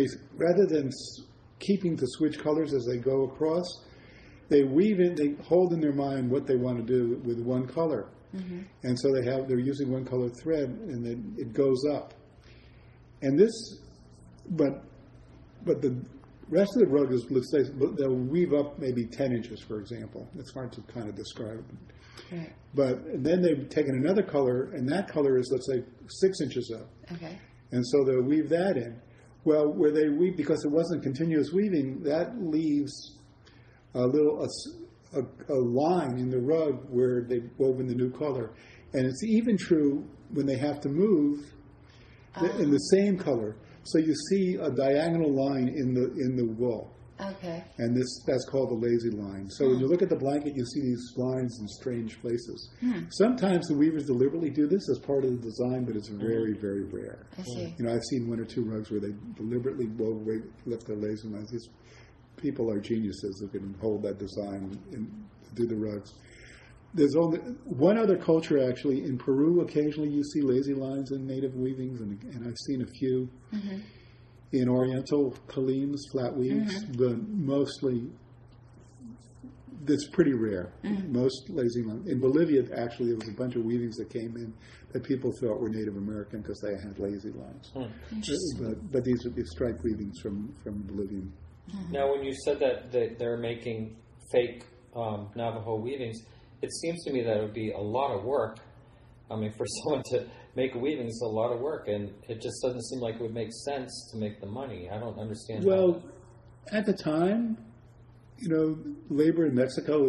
keeping to switch colors as they go across, they weave in. They hold in their mind what they want to do with one color, and so they're using one color thread, and then it goes up. And but the rest of the rug is, let's say, they'll weave up maybe 10 inches, for example. It's hard to kind of describe. Right. But then they've taken another color, and that color is, let's say, 6 inches up. Okay. And so they'll weave that in. Well, where they weave, because it wasn't continuous weaving, that leaves a line in the rug where they've woven the new color. And it's even true when they have to move in the same color. So you see a diagonal line in the wool. Okay. And that's called the lazy line. So when you look at the blanket, you see these lines in strange places. Sometimes the weavers deliberately do this as part of the design, but it's very, very rare. I see. I've seen one or two rugs where they deliberately left their lazy lines. These people are geniuses who can hold that design and do the rugs. There's only one other culture, actually. In Peru, occasionally you see lazy lines in native weavings, and I've seen a few. In Oriental kalims, flat weaves, but mostly, it's pretty rare. Most lazy lines. In Bolivia, actually, there was a bunch of weavings that came in that people thought were Native American because they had lazy lines. But these would be stripe weavings from Bolivian. Now, when you said that they're making fake Navajo weavings, it seems to me that it would be a lot of work. I mean, for someone to make a weaving is a lot of work, and it just doesn't seem like it would make sense to make the money. I don't understand. Well, at the time, labor in Mexico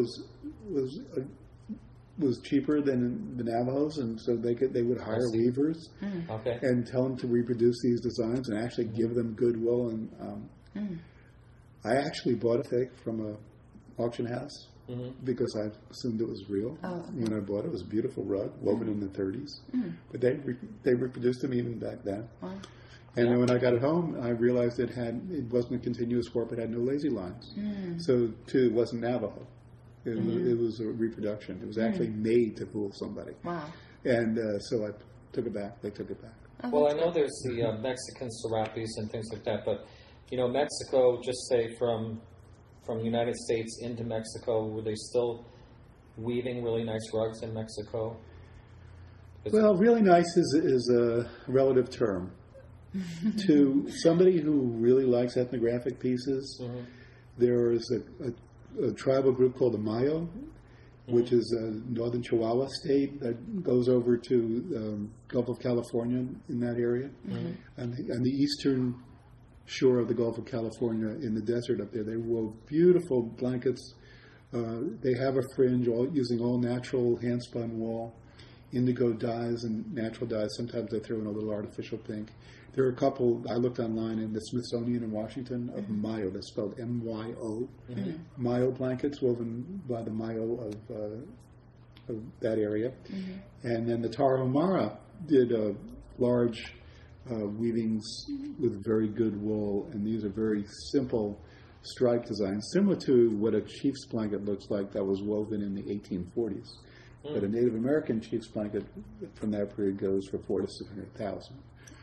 was cheaper than the Navajos, and so they would hire weavers and tell them to reproduce these designs and actually give them goodwill. And I actually bought a fake from an auction house because I assumed it was real. Oh, okay. When I bought it, it was a beautiful rug, woven in the 30s. But they reproduced them even back then. Wow. And then when I got it home, I realized it wasn't a continuous warp. It had no lazy lines. So, too, it wasn't Navajo. It was a reproduction. It was actually made to fool somebody. Wow. And so I took it back. They took it back. Oh, well, I know there's the Mexican serapes and things like that, but, Mexico, just say from the United States into Mexico, were they still weaving really nice rugs in Mexico? Well, really nice is a relative term. To somebody who really likes ethnographic pieces, there is a tribal group called the Mayo, which is a northern Chihuahua state that goes over to Gulf of California in that area. And the eastern shore of the Gulf of California in the desert up there, they wove beautiful blankets. They have a fringe using all natural hand-spun wool, indigo dyes and natural dyes. Sometimes they throw in a little artificial pink. There are a couple, I looked online in the Smithsonian in Washington, of Mayo, that's spelled M-Y-O. Mayo blankets woven by the Mayo of that area. And then the Tarahumara did large weavings with very good wool, and these are very simple stripe designs, similar to what a chief's blanket looks like that was woven in the 1840s. But a Native American chief's blanket from that period goes for $400,000 to $600,000.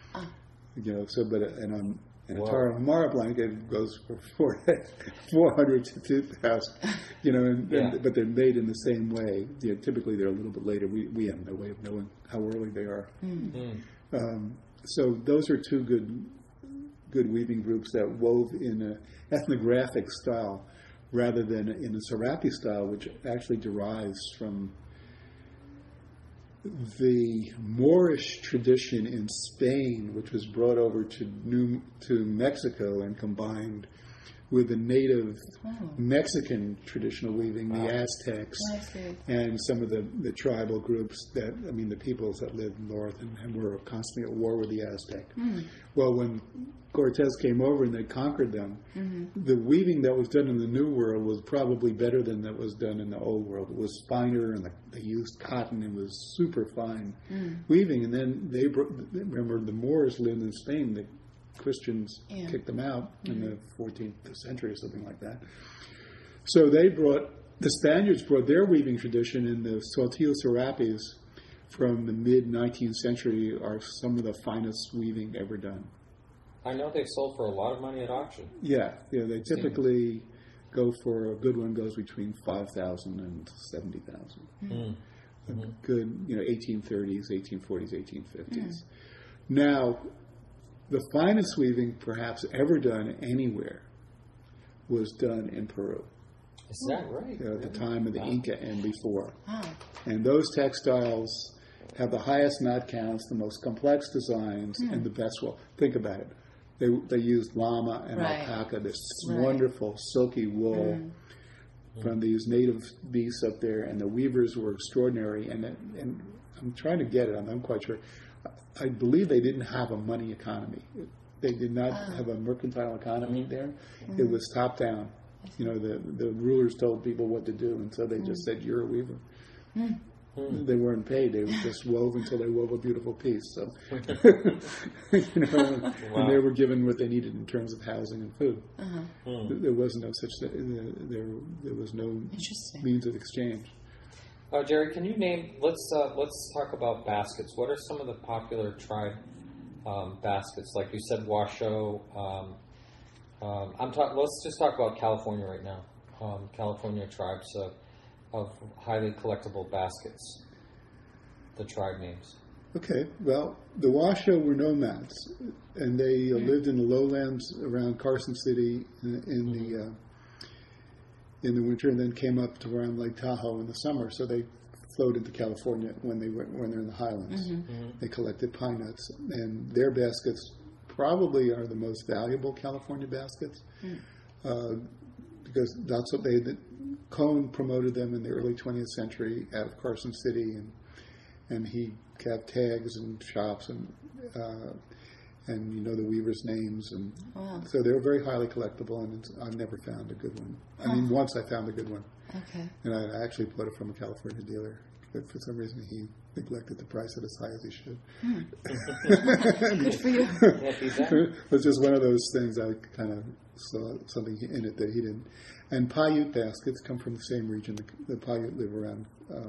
A Tarahumara blanket goes for $400,000 to $2,000. But they're made in the same way. Typically, they're a little bit later. We have no way of knowing how early they are. So those are two good weaving groups that wove in an ethnographic style rather than in a serape style, which actually derives from the Moorish tradition in Spain, which was brought over to Mexico and combined with the native Mexican traditional weaving, the Aztecs, and some of the tribal groups the peoples that lived north and were constantly at war with the Aztec. Well, when Cortez came over and they conquered them, the weaving that was done in the New World was probably better than that was done in the Old World. It was finer, and they used cotton. It was super fine weaving. And then remember, the Moors lived in Spain. The Christians kicked them out in the 14th century or something like that. So the Spaniards brought their weaving tradition, and the Saltillo serapes from the mid-19th century are some of the finest weaving ever done. I know they've sold for a lot of money at auction. Yeah, they typically go for, a good one goes between $5,000 and $70,000. Good, 1830s, 1840s, 1850s. Now, the finest weaving perhaps ever done anywhere was done in Peru. Is that right? At the time of the Inca and before. And those textiles have the highest knot counts, the most complex designs, and the best wool. Think about it. They used llama and alpaca, this wonderful silky wool from these native beasts up there, and the weavers were extraordinary. And I'm trying to get it. I'm not quite sure. I believe they didn't have a money economy. They did not have a mercantile economy there. It was top down. The rulers told people what to do, and so they just said, "You're a weaver." They weren't paid. They just wove until they wove a beautiful piece. So, and they were given what they needed in terms of housing and food. There was no such. There was no means of exchange. Jerry, can you name? Let's talk about baskets. What are some of the popular tribe baskets? Like you said, Washoe. Let's just talk about California right now. California tribes of highly collectible baskets. The tribe names. Okay, well, the Washoe were nomads, and they lived in the lowlands around Carson City in the winter, and then came up to around Lake Tahoe in the summer. So they flowed into California when they're in the highlands. They collected pine nuts, and their baskets probably are the most valuable California baskets because that's what Cone promoted them in the early 20th century out of Carson City, and he kept tags and shops, and you know the weavers' names, and Wow. so they're very highly collectible. And I've never found a good one. I mean, once I found a good one, Okay. and I actually bought it from a California dealer, but for some reason he neglected to price it as high as he should. Good for you. Yeah, feedback. It was just one of those things. I kind of saw something in it that he didn't. And Paiute baskets come from the same region. The Paiute live around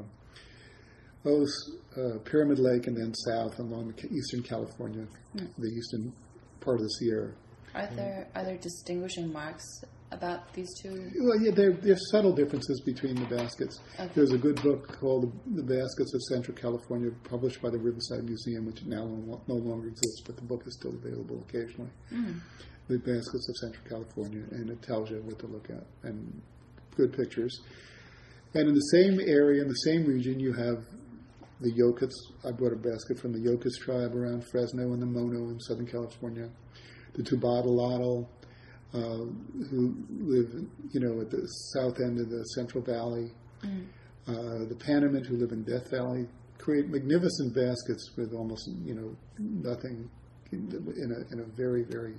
Pyramid Lake and then south along eastern California, the eastern part of the Sierra. Are there distinguishing marks about these two? Well, yeah, there's subtle differences between the baskets. Okay. There's a good book called The Baskets of Central California, published by the Riverside Museum, which now no longer exists, but the book is still available occasionally. The Baskets of Central California, and it tells you what to look at, and good pictures. And in the same area, in the same region, you have the Yokuts. I bought a basket from the Yokuts tribe around Fresno and the Mono in Southern California. The Tubatolotl, who live, at the south end of the Central Valley. The Panamint, who live in Death Valley, create magnificent baskets with almost, nothing in a very, very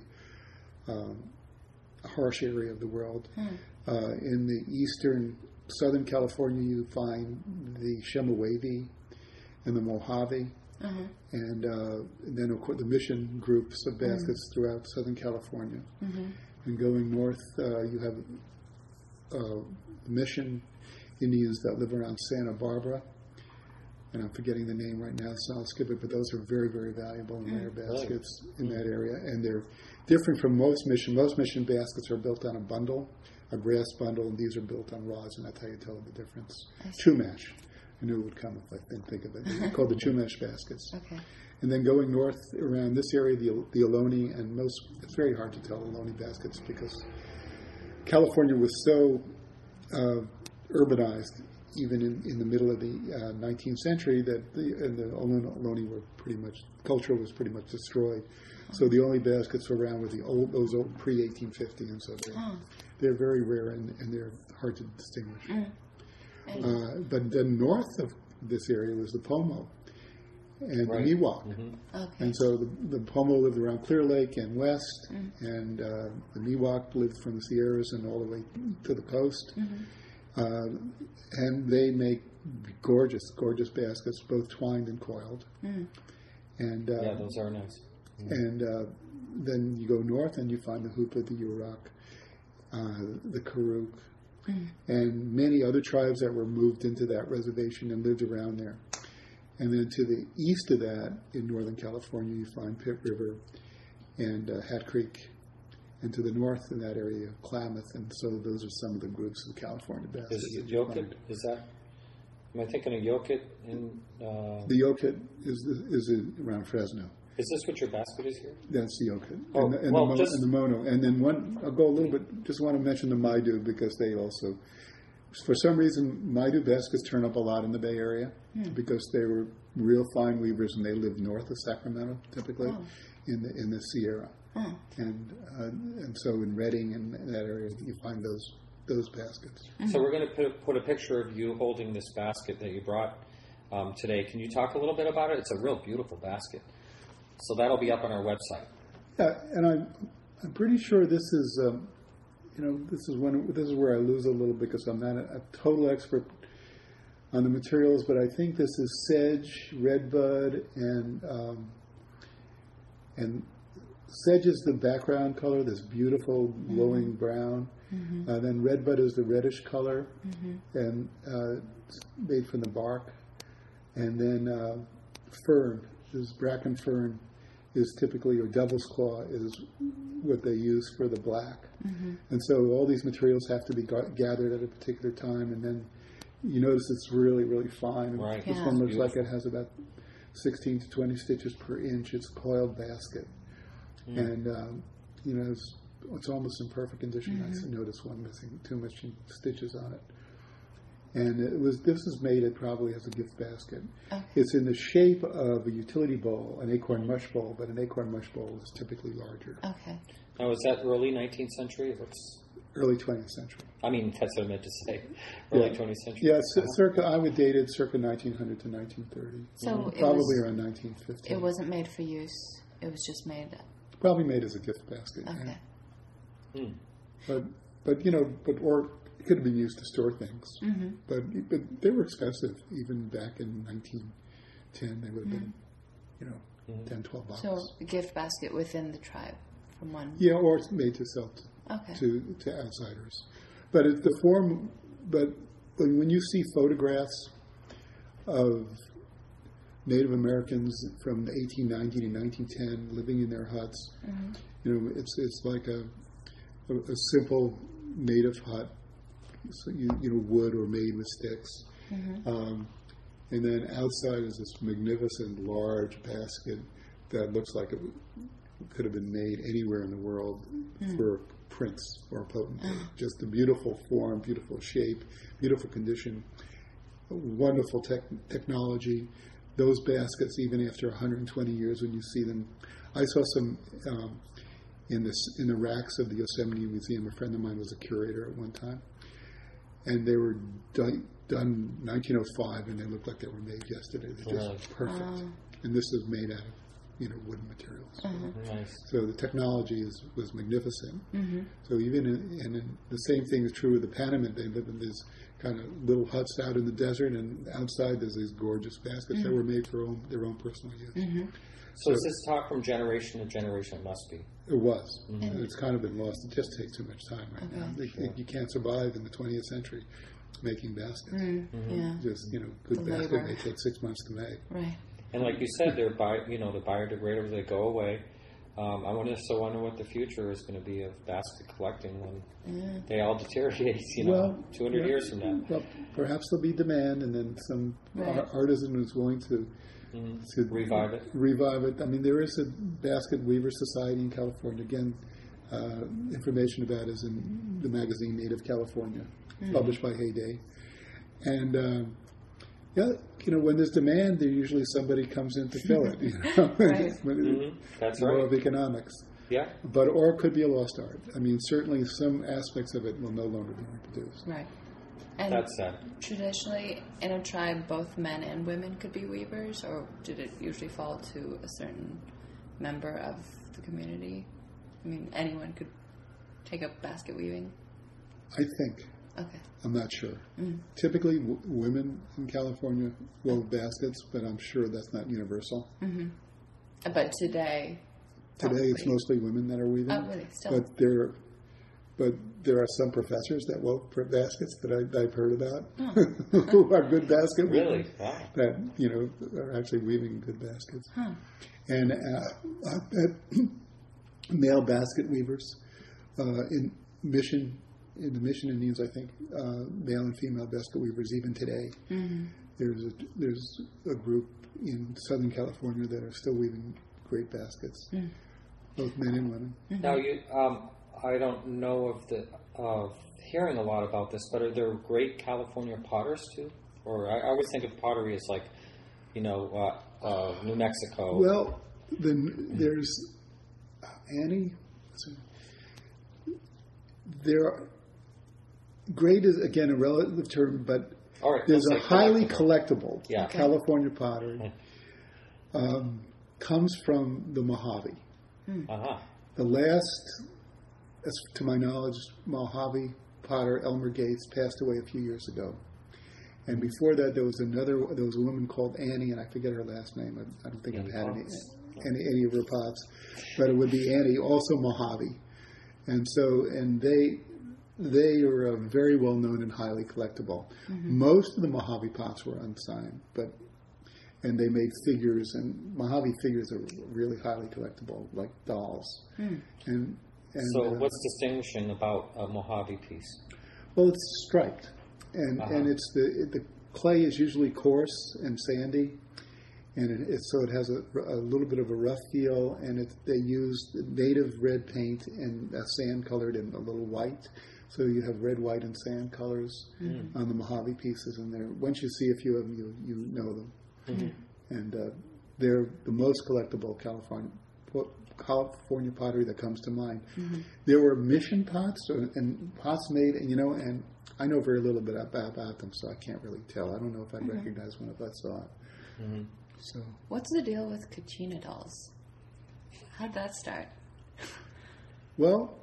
harsh area of the world. In the Southern California, you find the Chemehuevi and the Mojave. And then, of course, the mission groups of baskets throughout Southern California. And going north, you have the mission Indians that live around Santa Barbara. And I'm forgetting the name right now, so I'll skip it. But those are very, very valuable in rare baskets in that area. And they're different from most mission. Most mission baskets are built on a bundle, a grass bundle, and these are built on rods, and that's how you tell the difference. Chumash. I knew it would come if I didn't think of it. They're called the Chumash baskets. Okay. And then going north around this area, the Ohlone, and it's very hard to tell Ohlone baskets because California was so urbanized, even in the middle of the 19th century, that the Ohlone were culture was pretty much destroyed. So the only baskets around were those old pre-1850, and so they're very rare and they're hard to distinguish. But then north of this area was the Pomo and the Miwok. Okay. And so the Pomo lived around Clear Lake and west, and the Miwok lived from the Sierras and all the way to the coast. And they make gorgeous, gorgeous baskets, both twined and coiled. And yeah, those are nice. And then you go north and you find the Hoopa, the Yurok, the Karuk, and many other tribes that were moved into that reservation and lived around there. And then to the east of that, in Northern California, you find Pitt River and Hat Creek. And to the north in that area, Klamath. And so those are some of the groups of California baskets. Is Yokut, am I thinking of Yokut in... The Yokut is around Fresno. Is this what your basket is here? That's the Yokut. Oh, and the Mono. And then I'll go a little bit, just want to mention the Maidu because they also, for some reason, Maidu baskets turn up a lot in the Bay Area because they were real fine weavers and they lived north of Sacramento, typically, in the Sierra. And so in Redding and that area, you find those baskets. So we're going to put a picture of you holding this basket that you brought today. Can you talk a little bit about it? It's a real beautiful basket. So that'll be up on our website. Yeah, and I'm pretty sure this is this is where I lose a little bit because I'm not a total expert on the materials, but I think this is sedge, redbud, and sedge is the background color, this beautiful glowing brown. Then redbud is the reddish color, and it's made from the bark. And then fern, this bracken fern, is typically, or devil's claw is what they use for the black. And so all these materials have to be gathered at a particular time, and then you notice it's really, really fine. Right. This one looks like it has about 16 to 20 stitches per inch. It's a coiled basket. And, it's almost in perfect condition. I noticed one missing too much stitches on it. And this was made probably as a gift basket. Okay. It's in the shape of a utility bowl, an acorn mush bowl, but an acorn mush bowl is typically larger. Okay. Now, is that early 19th century? Early 20th century. I mean, that's what I meant to say. Early 20th century. Yeah, I would date it circa 1900 to 1930. So probably around 1950. It wasn't made for use it was just made? Probably made as a gift basket. Okay. Yeah. Or it could have been used to store things. Mm-hmm. But they were expensive even back in 1910. They would have been, $10, $12. So a gift basket within the tribe from one. Yeah, or it's made to sell to outsiders. But the form. But when you see photographs of Native Americans from 1890 to 1910 living in their huts, it's like a simple native hut, so wood or made with sticks, and then outside is this magnificent large basket that looks like it could have been made anywhere in the world for a prince or a potentate. Just a beautiful form, beautiful shape, beautiful condition, wonderful technology. Those baskets, even after 120 years, when you see them, I saw some in the racks of the Yosemite Museum. A friend of mine was a curator at one time, and they were done 1905, and they looked like they were made yesterday. They're just perfect. And this is made out of wooden materials. Nice. So the technology was magnificent. So even and the same thing is true with the Panamint. They live in these kind of little huts out in the desert, and outside there's these gorgeous baskets that were made for their own personal use. So is this taught from generation to generation? It must be. It was. And it's kind of been lost. It just takes too much time right now. You can't survive in the 20th century making baskets. Yeah. Just, good basket may take 6 months to make. Right. And like you said, they're biodegradable. They go away. I wonder what the future is going to be of basket collecting when they all deteriorate. 200 years from now. Well, perhaps there'll be demand, and then some artisan is willing to revive it. Revive it. I mean, there is a Basket Weaver Society in California. Again, information about it is in the magazine Native California, published by Heyday, and. When there's demand, there usually somebody comes in to fill it. Right. That's law right. of economics. Yeah. Or it could be a lost art. I mean, certainly some aspects of it will no longer be reproduced. Right. And that's sad. Traditionally, in a tribe, both men and women could be weavers, or did it usually fall to a certain member of the community? I mean, anyone could take up basket weaving? I think. Okay. I'm not sure. Typically, women in California wove baskets, but I'm sure that's not universal. But today, it's mostly women that are weaving. Oh, really? Still. But there are some professors that wove baskets that I've heard about who are good basket weavers. Really? Wow. That are actually weaving good baskets. Huh. And male basket weavers in the Mission Indians, I think, male and female basket weavers, even today. There's a group in Southern California that are still weaving great baskets, both men and women. Now, I don't know of hearing a lot about this, but are there great California potters too? Or I always think of pottery as like, New Mexico. Well, then there's Annie. There are. Great is, again, a relative term, but there's a highly collectible California pottery. Comes from the Mojave. The last, to my knowledge, Mojave potter, Elmer Gates, passed away a few years ago. And before that, there was a woman called Annie, and I forget her last name. I don't think I've had any of her pots. But it would be Annie, also Mojave. And they are very well known and highly collectible. Most of the Mojave pots were unsigned, and they made figures, and Mojave figures are really highly collectible, like dolls. And so, what's distinguishing about a Mojave piece? Well, it's striped, and it's the clay is usually coarse and sandy, and so it has a little bit of a rough feel, and they use native red paint and sand colored in a little white. So you have red, white, and sand colors on the Mojave pieces, and once you see a few of them, you know them. And they're the most collectible California pottery that comes to mind. There were mission pots and pots made, and I know very little bit about them, so I can't really tell. I don't know if I'd recognize one if I saw it. So, what's the deal with Kachina dolls? How'd that start? Well,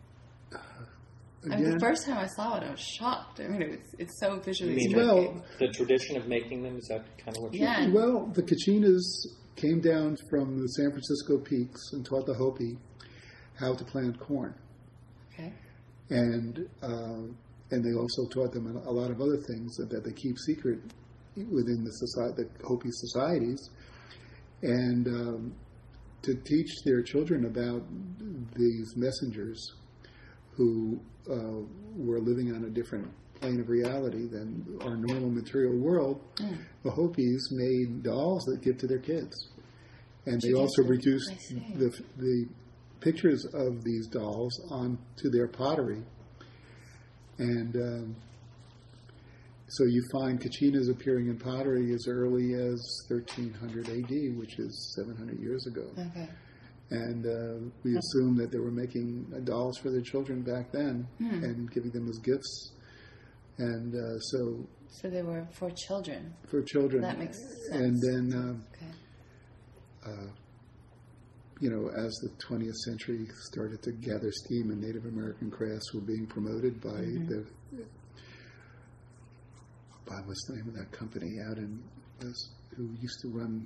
the first time I saw it, I was shocked. I mean, it's so visually striking. Well, the tradition of making them, is that kind of what you Yeah. Well, the Kachinas came down from the San Francisco peaks and taught the Hopi how to plant corn. Okay. And they also taught them a lot of other things that they keep secret within the Hopi societies. And to teach their children about these messengers who were living on a different plane of reality than our normal material world, the Hopis made dolls that give to their kids. And they also reduced the pictures of these dolls onto their pottery. And so you find Kachinas appearing in pottery as early as 1300 AD, which is 700 years ago. Okay. And we assume that they were making dolls for their children back then and giving them as gifts. And so they were for children. For children. That makes sense. And then, as the 20th century started to gather steam and Native American crafts were being promoted by what's the name of that company out in who used to run.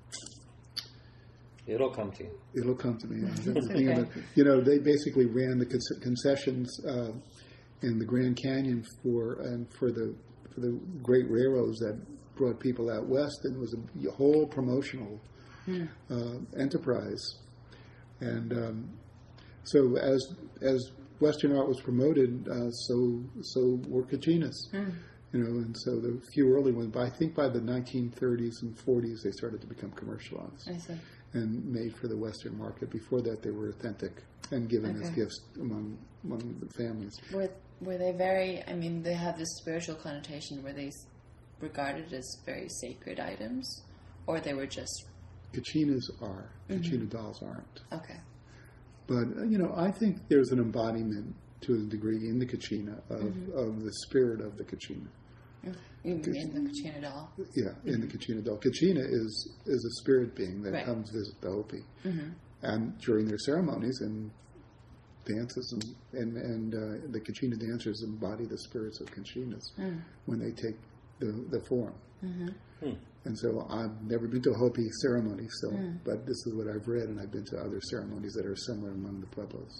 It'll come to you. It'll come to me. They basically ran the concessions in the Grand Canyon for the great railroads that brought people out west, and it was a whole promotional enterprise. And so as Western art was promoted, so were Kachinas. And so the few early ones, but I think by the 1930s and 40s, they started to become commercialized. I see. And made for the Western market. Before that, they were authentic and given as gifts among the families. Were they very? I mean, they have this spiritual connotation. Were they regarded as very sacred items, or they were just? Kachinas are. Kachina dolls aren't. Okay. But I think there's an embodiment to a degree in the Kachina of the spirit of the Kachina. In the Kachina doll? Yeah, in the Kachina doll. Kachina is a spirit being that comes visit the Hopi. And during their ceremonies and dances, and the Kachina dancers embody the spirits of Kachinas when they take the form. And so I've never been to a Hopi ceremony, but this is what I've read, and I've been to other ceremonies that are similar among the Pueblos.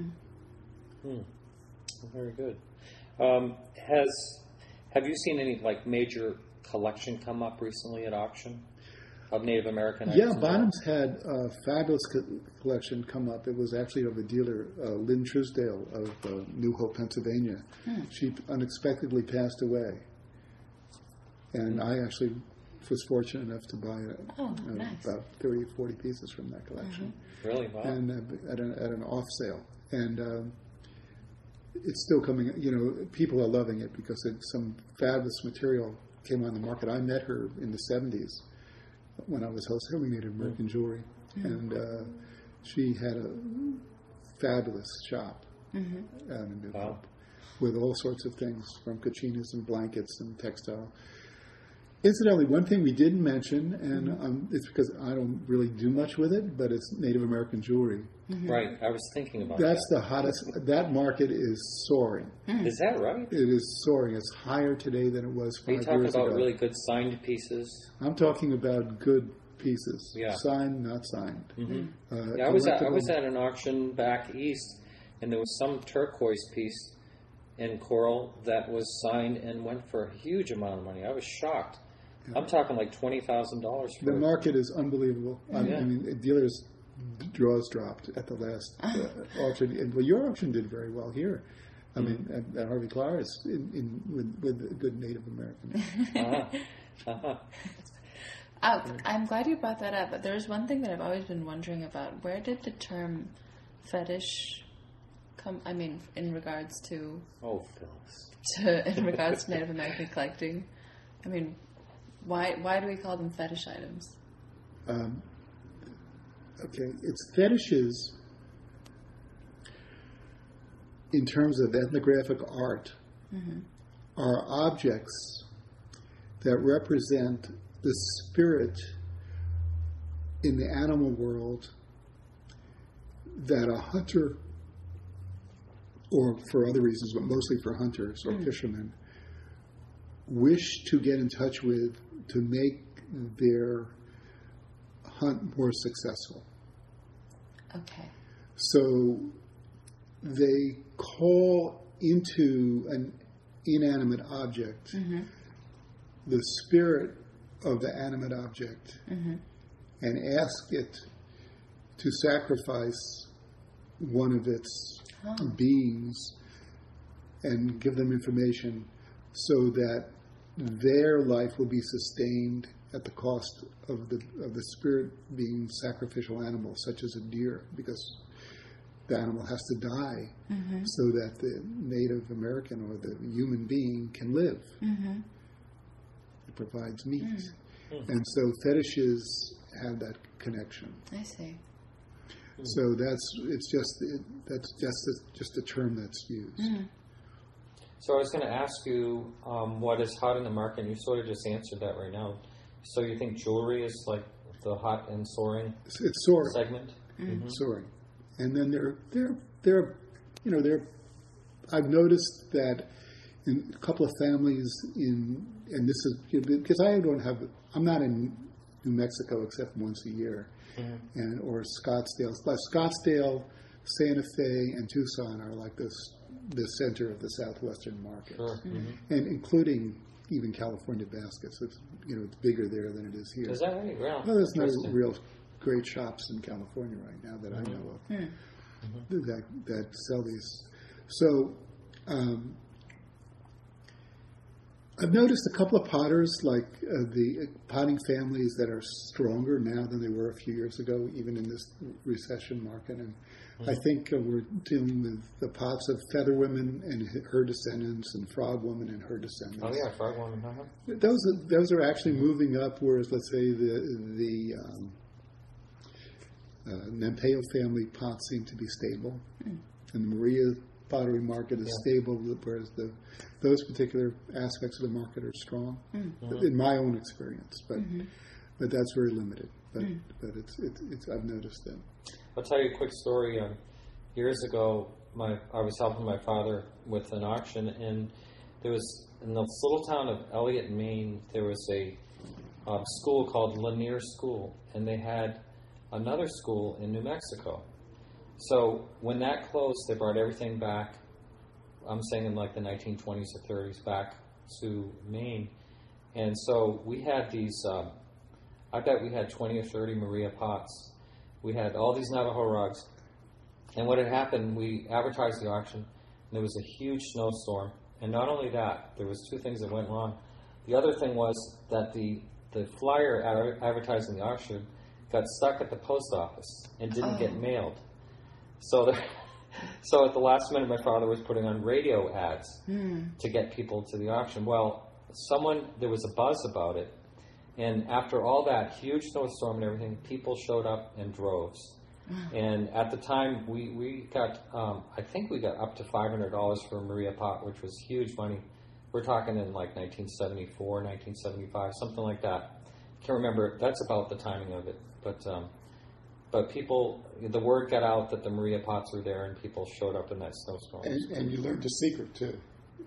Very good. Have you seen any major collection come up recently at auction of Native American items? Yeah, Bonham's had a fabulous collection come up. It was actually of a dealer, Lynn Truesdale of New Hope, Pennsylvania. She unexpectedly passed away. And I actually was fortunate enough to buy about 30 or 40 pieces from that collection. Really? Wow. And at an off sale. And it's still coming, people are loving it because some fabulous material came on the market. I met her in the 70s when I was wholesaling Native American jewelry. And she had a fabulous shop out in New Hope with all sorts of things, from kachinas and blankets and textile. Incidentally, one thing we didn't mention, and it's because I don't really do much with it, but it's Native American jewelry. Right, I was thinking about That's the hottest. That market is soaring. Is that right? It is soaring. It's higher today than it was 5 years ago. Are you talking about really good signed pieces? I'm talking about good pieces. Yeah. Signed, not signed. I was at an auction back east, and there was some turquoise piece in coral that was signed and went for a huge amount of money. I was shocked. Yeah. I'm talking like $20,000 for the market is unbelievable. I mean, dealers' draws dropped at the last auction. Well, your auction did very well here. I mean, at Harvey Clark's with good Native American. I'm glad you brought that up. But there's one thing that I've always been wondering about. Where did the term fetish come? I mean, in regards to in regards to Native American collecting. I mean, why do we call them fetish items? Okay, it's fetishes in terms of ethnographic art are objects that represent the spirit in the animal world that a hunter, or for other reasons, but mostly for hunters or fishermen, wish to get in touch with to make their hunt more successful. Okay. So they call into an inanimate object the spirit of the animate object and ask it to sacrifice one of its beings and give them information so that their life will be sustained at the cost of the spirit being sacrificial animal, such as a deer, because the animal has to die so that the Native American or the human being can live. It provides meat. And so fetishes have that connection. I see. So that's just a term that's used. So I was going to ask you what is hot in the market, and you sort of just answered that right now. So you think jewelry is like the hot and soaring It's soaring. segment? Soaring. And then I've noticed that in a couple of families and this is because I'm not in New Mexico except once a year, or Scottsdale. But Scottsdale, Santa Fe, and Tucson are like the center of the southwestern market, and including even California baskets. It's bigger there than it is here. Is that right? Well, there's no real great shops in California right now that I know of that sell these. So I've noticed a couple of potters, like the potting families, that are stronger now than they were a few years ago, even in this recession market. And I think we're dealing with the pots of Feather Women and her descendants, and Frog Woman and her descendants. Oh yeah, Frog Woman. Those are actually moving up, whereas let's say the Nampeyo family pots seem to be stable, and the Maria pottery market is stable, whereas those particular aspects of the market are strong, in my own experience. But that's very limited. But it's I've noticed that. I'll tell you a quick story. Years ago, I was helping my father with an auction, and there was in this little town of Elliott, Maine, there was a school called Lanier School, and they had another school in New Mexico. So when that closed, they brought everything back. I'm saying in like the 1920s or 30s back to Maine. And so we had these, I bet we had 20 or 30 Maria pots. We had all these Navajo rugs. And what had happened, we advertised the auction, and there was a huge snowstorm. And not only that, there was two things that went wrong. The other thing was that the flyer advertising the auction got stuck at the post office and didn't get mailed. So at the last minute, my father was putting on radio ads to get people to the auction. Well, there was a buzz about it, and after all that huge snowstorm and everything, people showed up in droves. And at the time, we got, I think we got up to $500 for a Maria pot, which was huge money. We're talking in like 1974, 1975, something like that. Can't remember. That's about the timing of it, But people, the word got out that the Maria pots were there, and people showed up in that snowstorm. And you learned a secret too,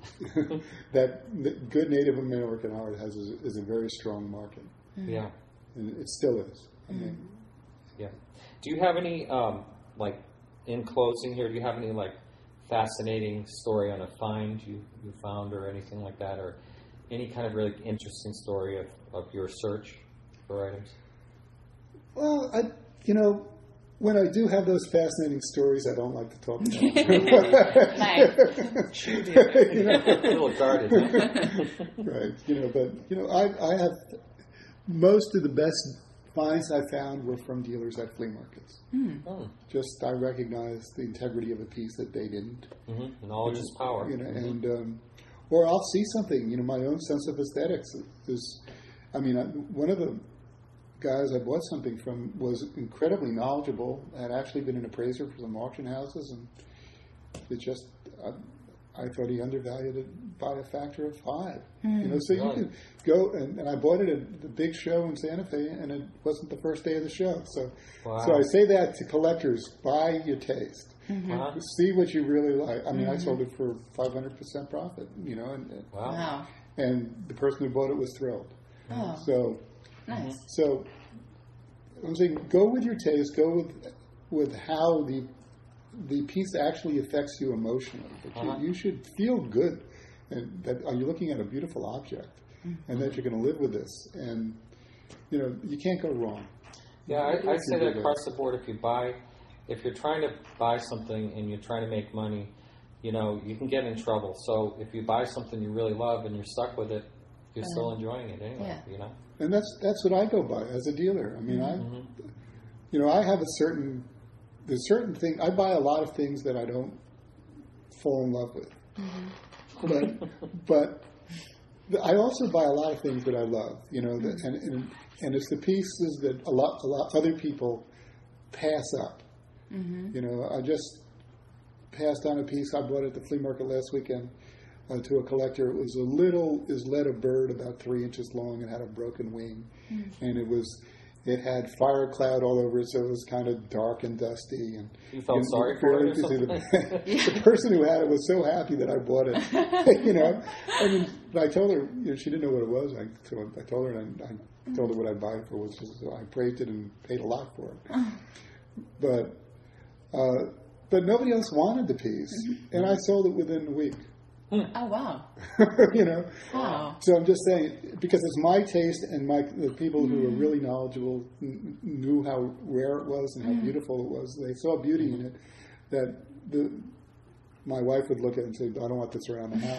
that good Native American art is a very strong market. Yeah, and it still is. I mean, yeah. Do you have any like in closing here? Do you have any like fascinating story on a find you found or anything like that, or any kind of really interesting story of your search for items? Well, when I do have those fascinating stories, I don't like to talk about them. Nice. A little guarded. Right. I have most of the best finds I found were from dealers at flea markets. Just I recognized the integrity of a piece that they didn't. Knowledge is power. And or I'll see something. My own sense of aesthetics is. One of the guys I bought something from was incredibly knowledgeable, had actually been an appraiser for some auction houses, and it just I thought he undervalued it by a factor of 5. So you could go, and I bought it at the big show in Santa Fe, and it wasn't the first day of the show. So I say that to collectors: buy your taste. See what you really like. I mean, I sold it for 500% profit. And the person who bought it was thrilled. So nice. So I'm saying, go with your taste. Go with how the piece actually affects you emotionally. But you should feel good, and that you're looking at a beautiful object, and that you're going to live with this, and you can't go wrong. Yeah, I'd say that across the board. If you're trying to buy something and you're trying to make money, you can get in trouble. So if you buy something you really love and you're stuck with it, you're still enjoying it anyway. Yeah. And that's what I go by as a dealer. I mean, I have there's certain things. I buy a lot of things that I don't fall in love with, but I also buy a lot of things that I love. And it's the pieces that a lot other people pass up. I just passed on a piece I bought at the flea market last weekend to a collector. It was a bird about 3 inches long and had a broken wing, and it had fire cloud all over it, so it was kind of dark and dusty. And you felt sorry for it or something? The person who had it was so happy that I bought it. I mean, I told her, she didn't know what it was. I told her, and I told her what I'd buy it for, which is I praised it and paid a lot for it. But nobody else wanted the piece, and I sold it within a week. Oh, wow. Wow. So I'm just saying, because it's my taste, and the people who were really knowledgeable knew how rare it was and how beautiful it was. They saw beauty in it that my wife would look at it and say, I don't want this around the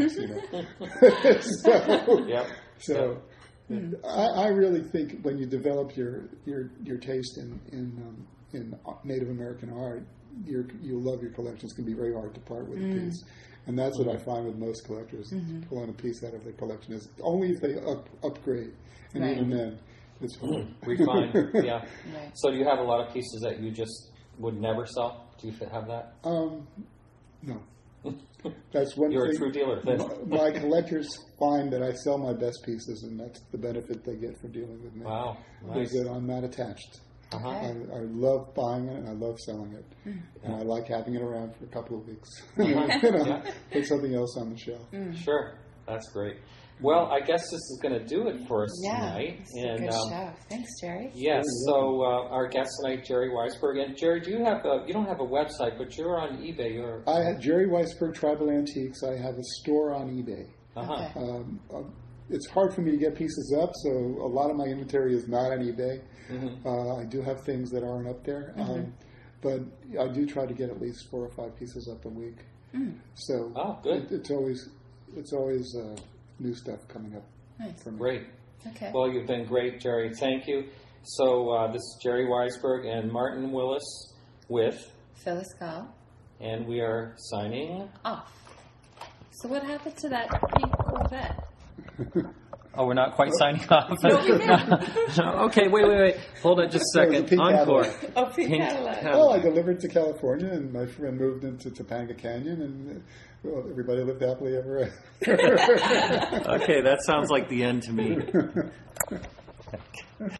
house. I really think when you develop your taste in Native American art, you'll love your collection. It's going to be very hard to part with a piece. And that's what I find with most collectors, pulling a piece out of their collection is only if they upgrade. And even then, it's hard. Refine, yeah. Right. So do you have a lot of pieces that you just would never sell? Do you have that? No. That's one You're thing. A true dealer. My collectors find that I sell my best pieces, and that's the benefit they get for dealing with me. Wow. Nice. Is that I'm not attached. I love buying it and I love selling it, and I like having it around for a couple of weeks. Put something else on the shelf. Sure, that's great. Well, I guess this is going to do it for us tonight. It's a good show. Thanks, Jerry. Yes. So our guest tonight, Jerry Weisberg, and Jerry, you don't have a website, but you're on eBay. I had Jerry Weisberg Tribal Antiques. I have a store on eBay. It's hard for me to get pieces up, so a lot of my inventory is not on eBay. I do have things that aren't up there, but I do try to get at least 4 or 5 pieces up a week. So good. It's always new stuff coming up. Nice. For me. Great. Okay. Well, you've been great, Jerry. Thank you. So this is Jerry Weisberg and Martin Willis with Phyllis Call, and we are signing off. So what happened to that pink Corvette? Oh, we're not quite signing off. No, we can't. Okay, wait. Hold on just a second. Encore. Pink Cadillac. Oh, I delivered to California, and my friend moved into Topanga Canyon, and everybody lived happily ever after. Okay, that sounds like the end to me.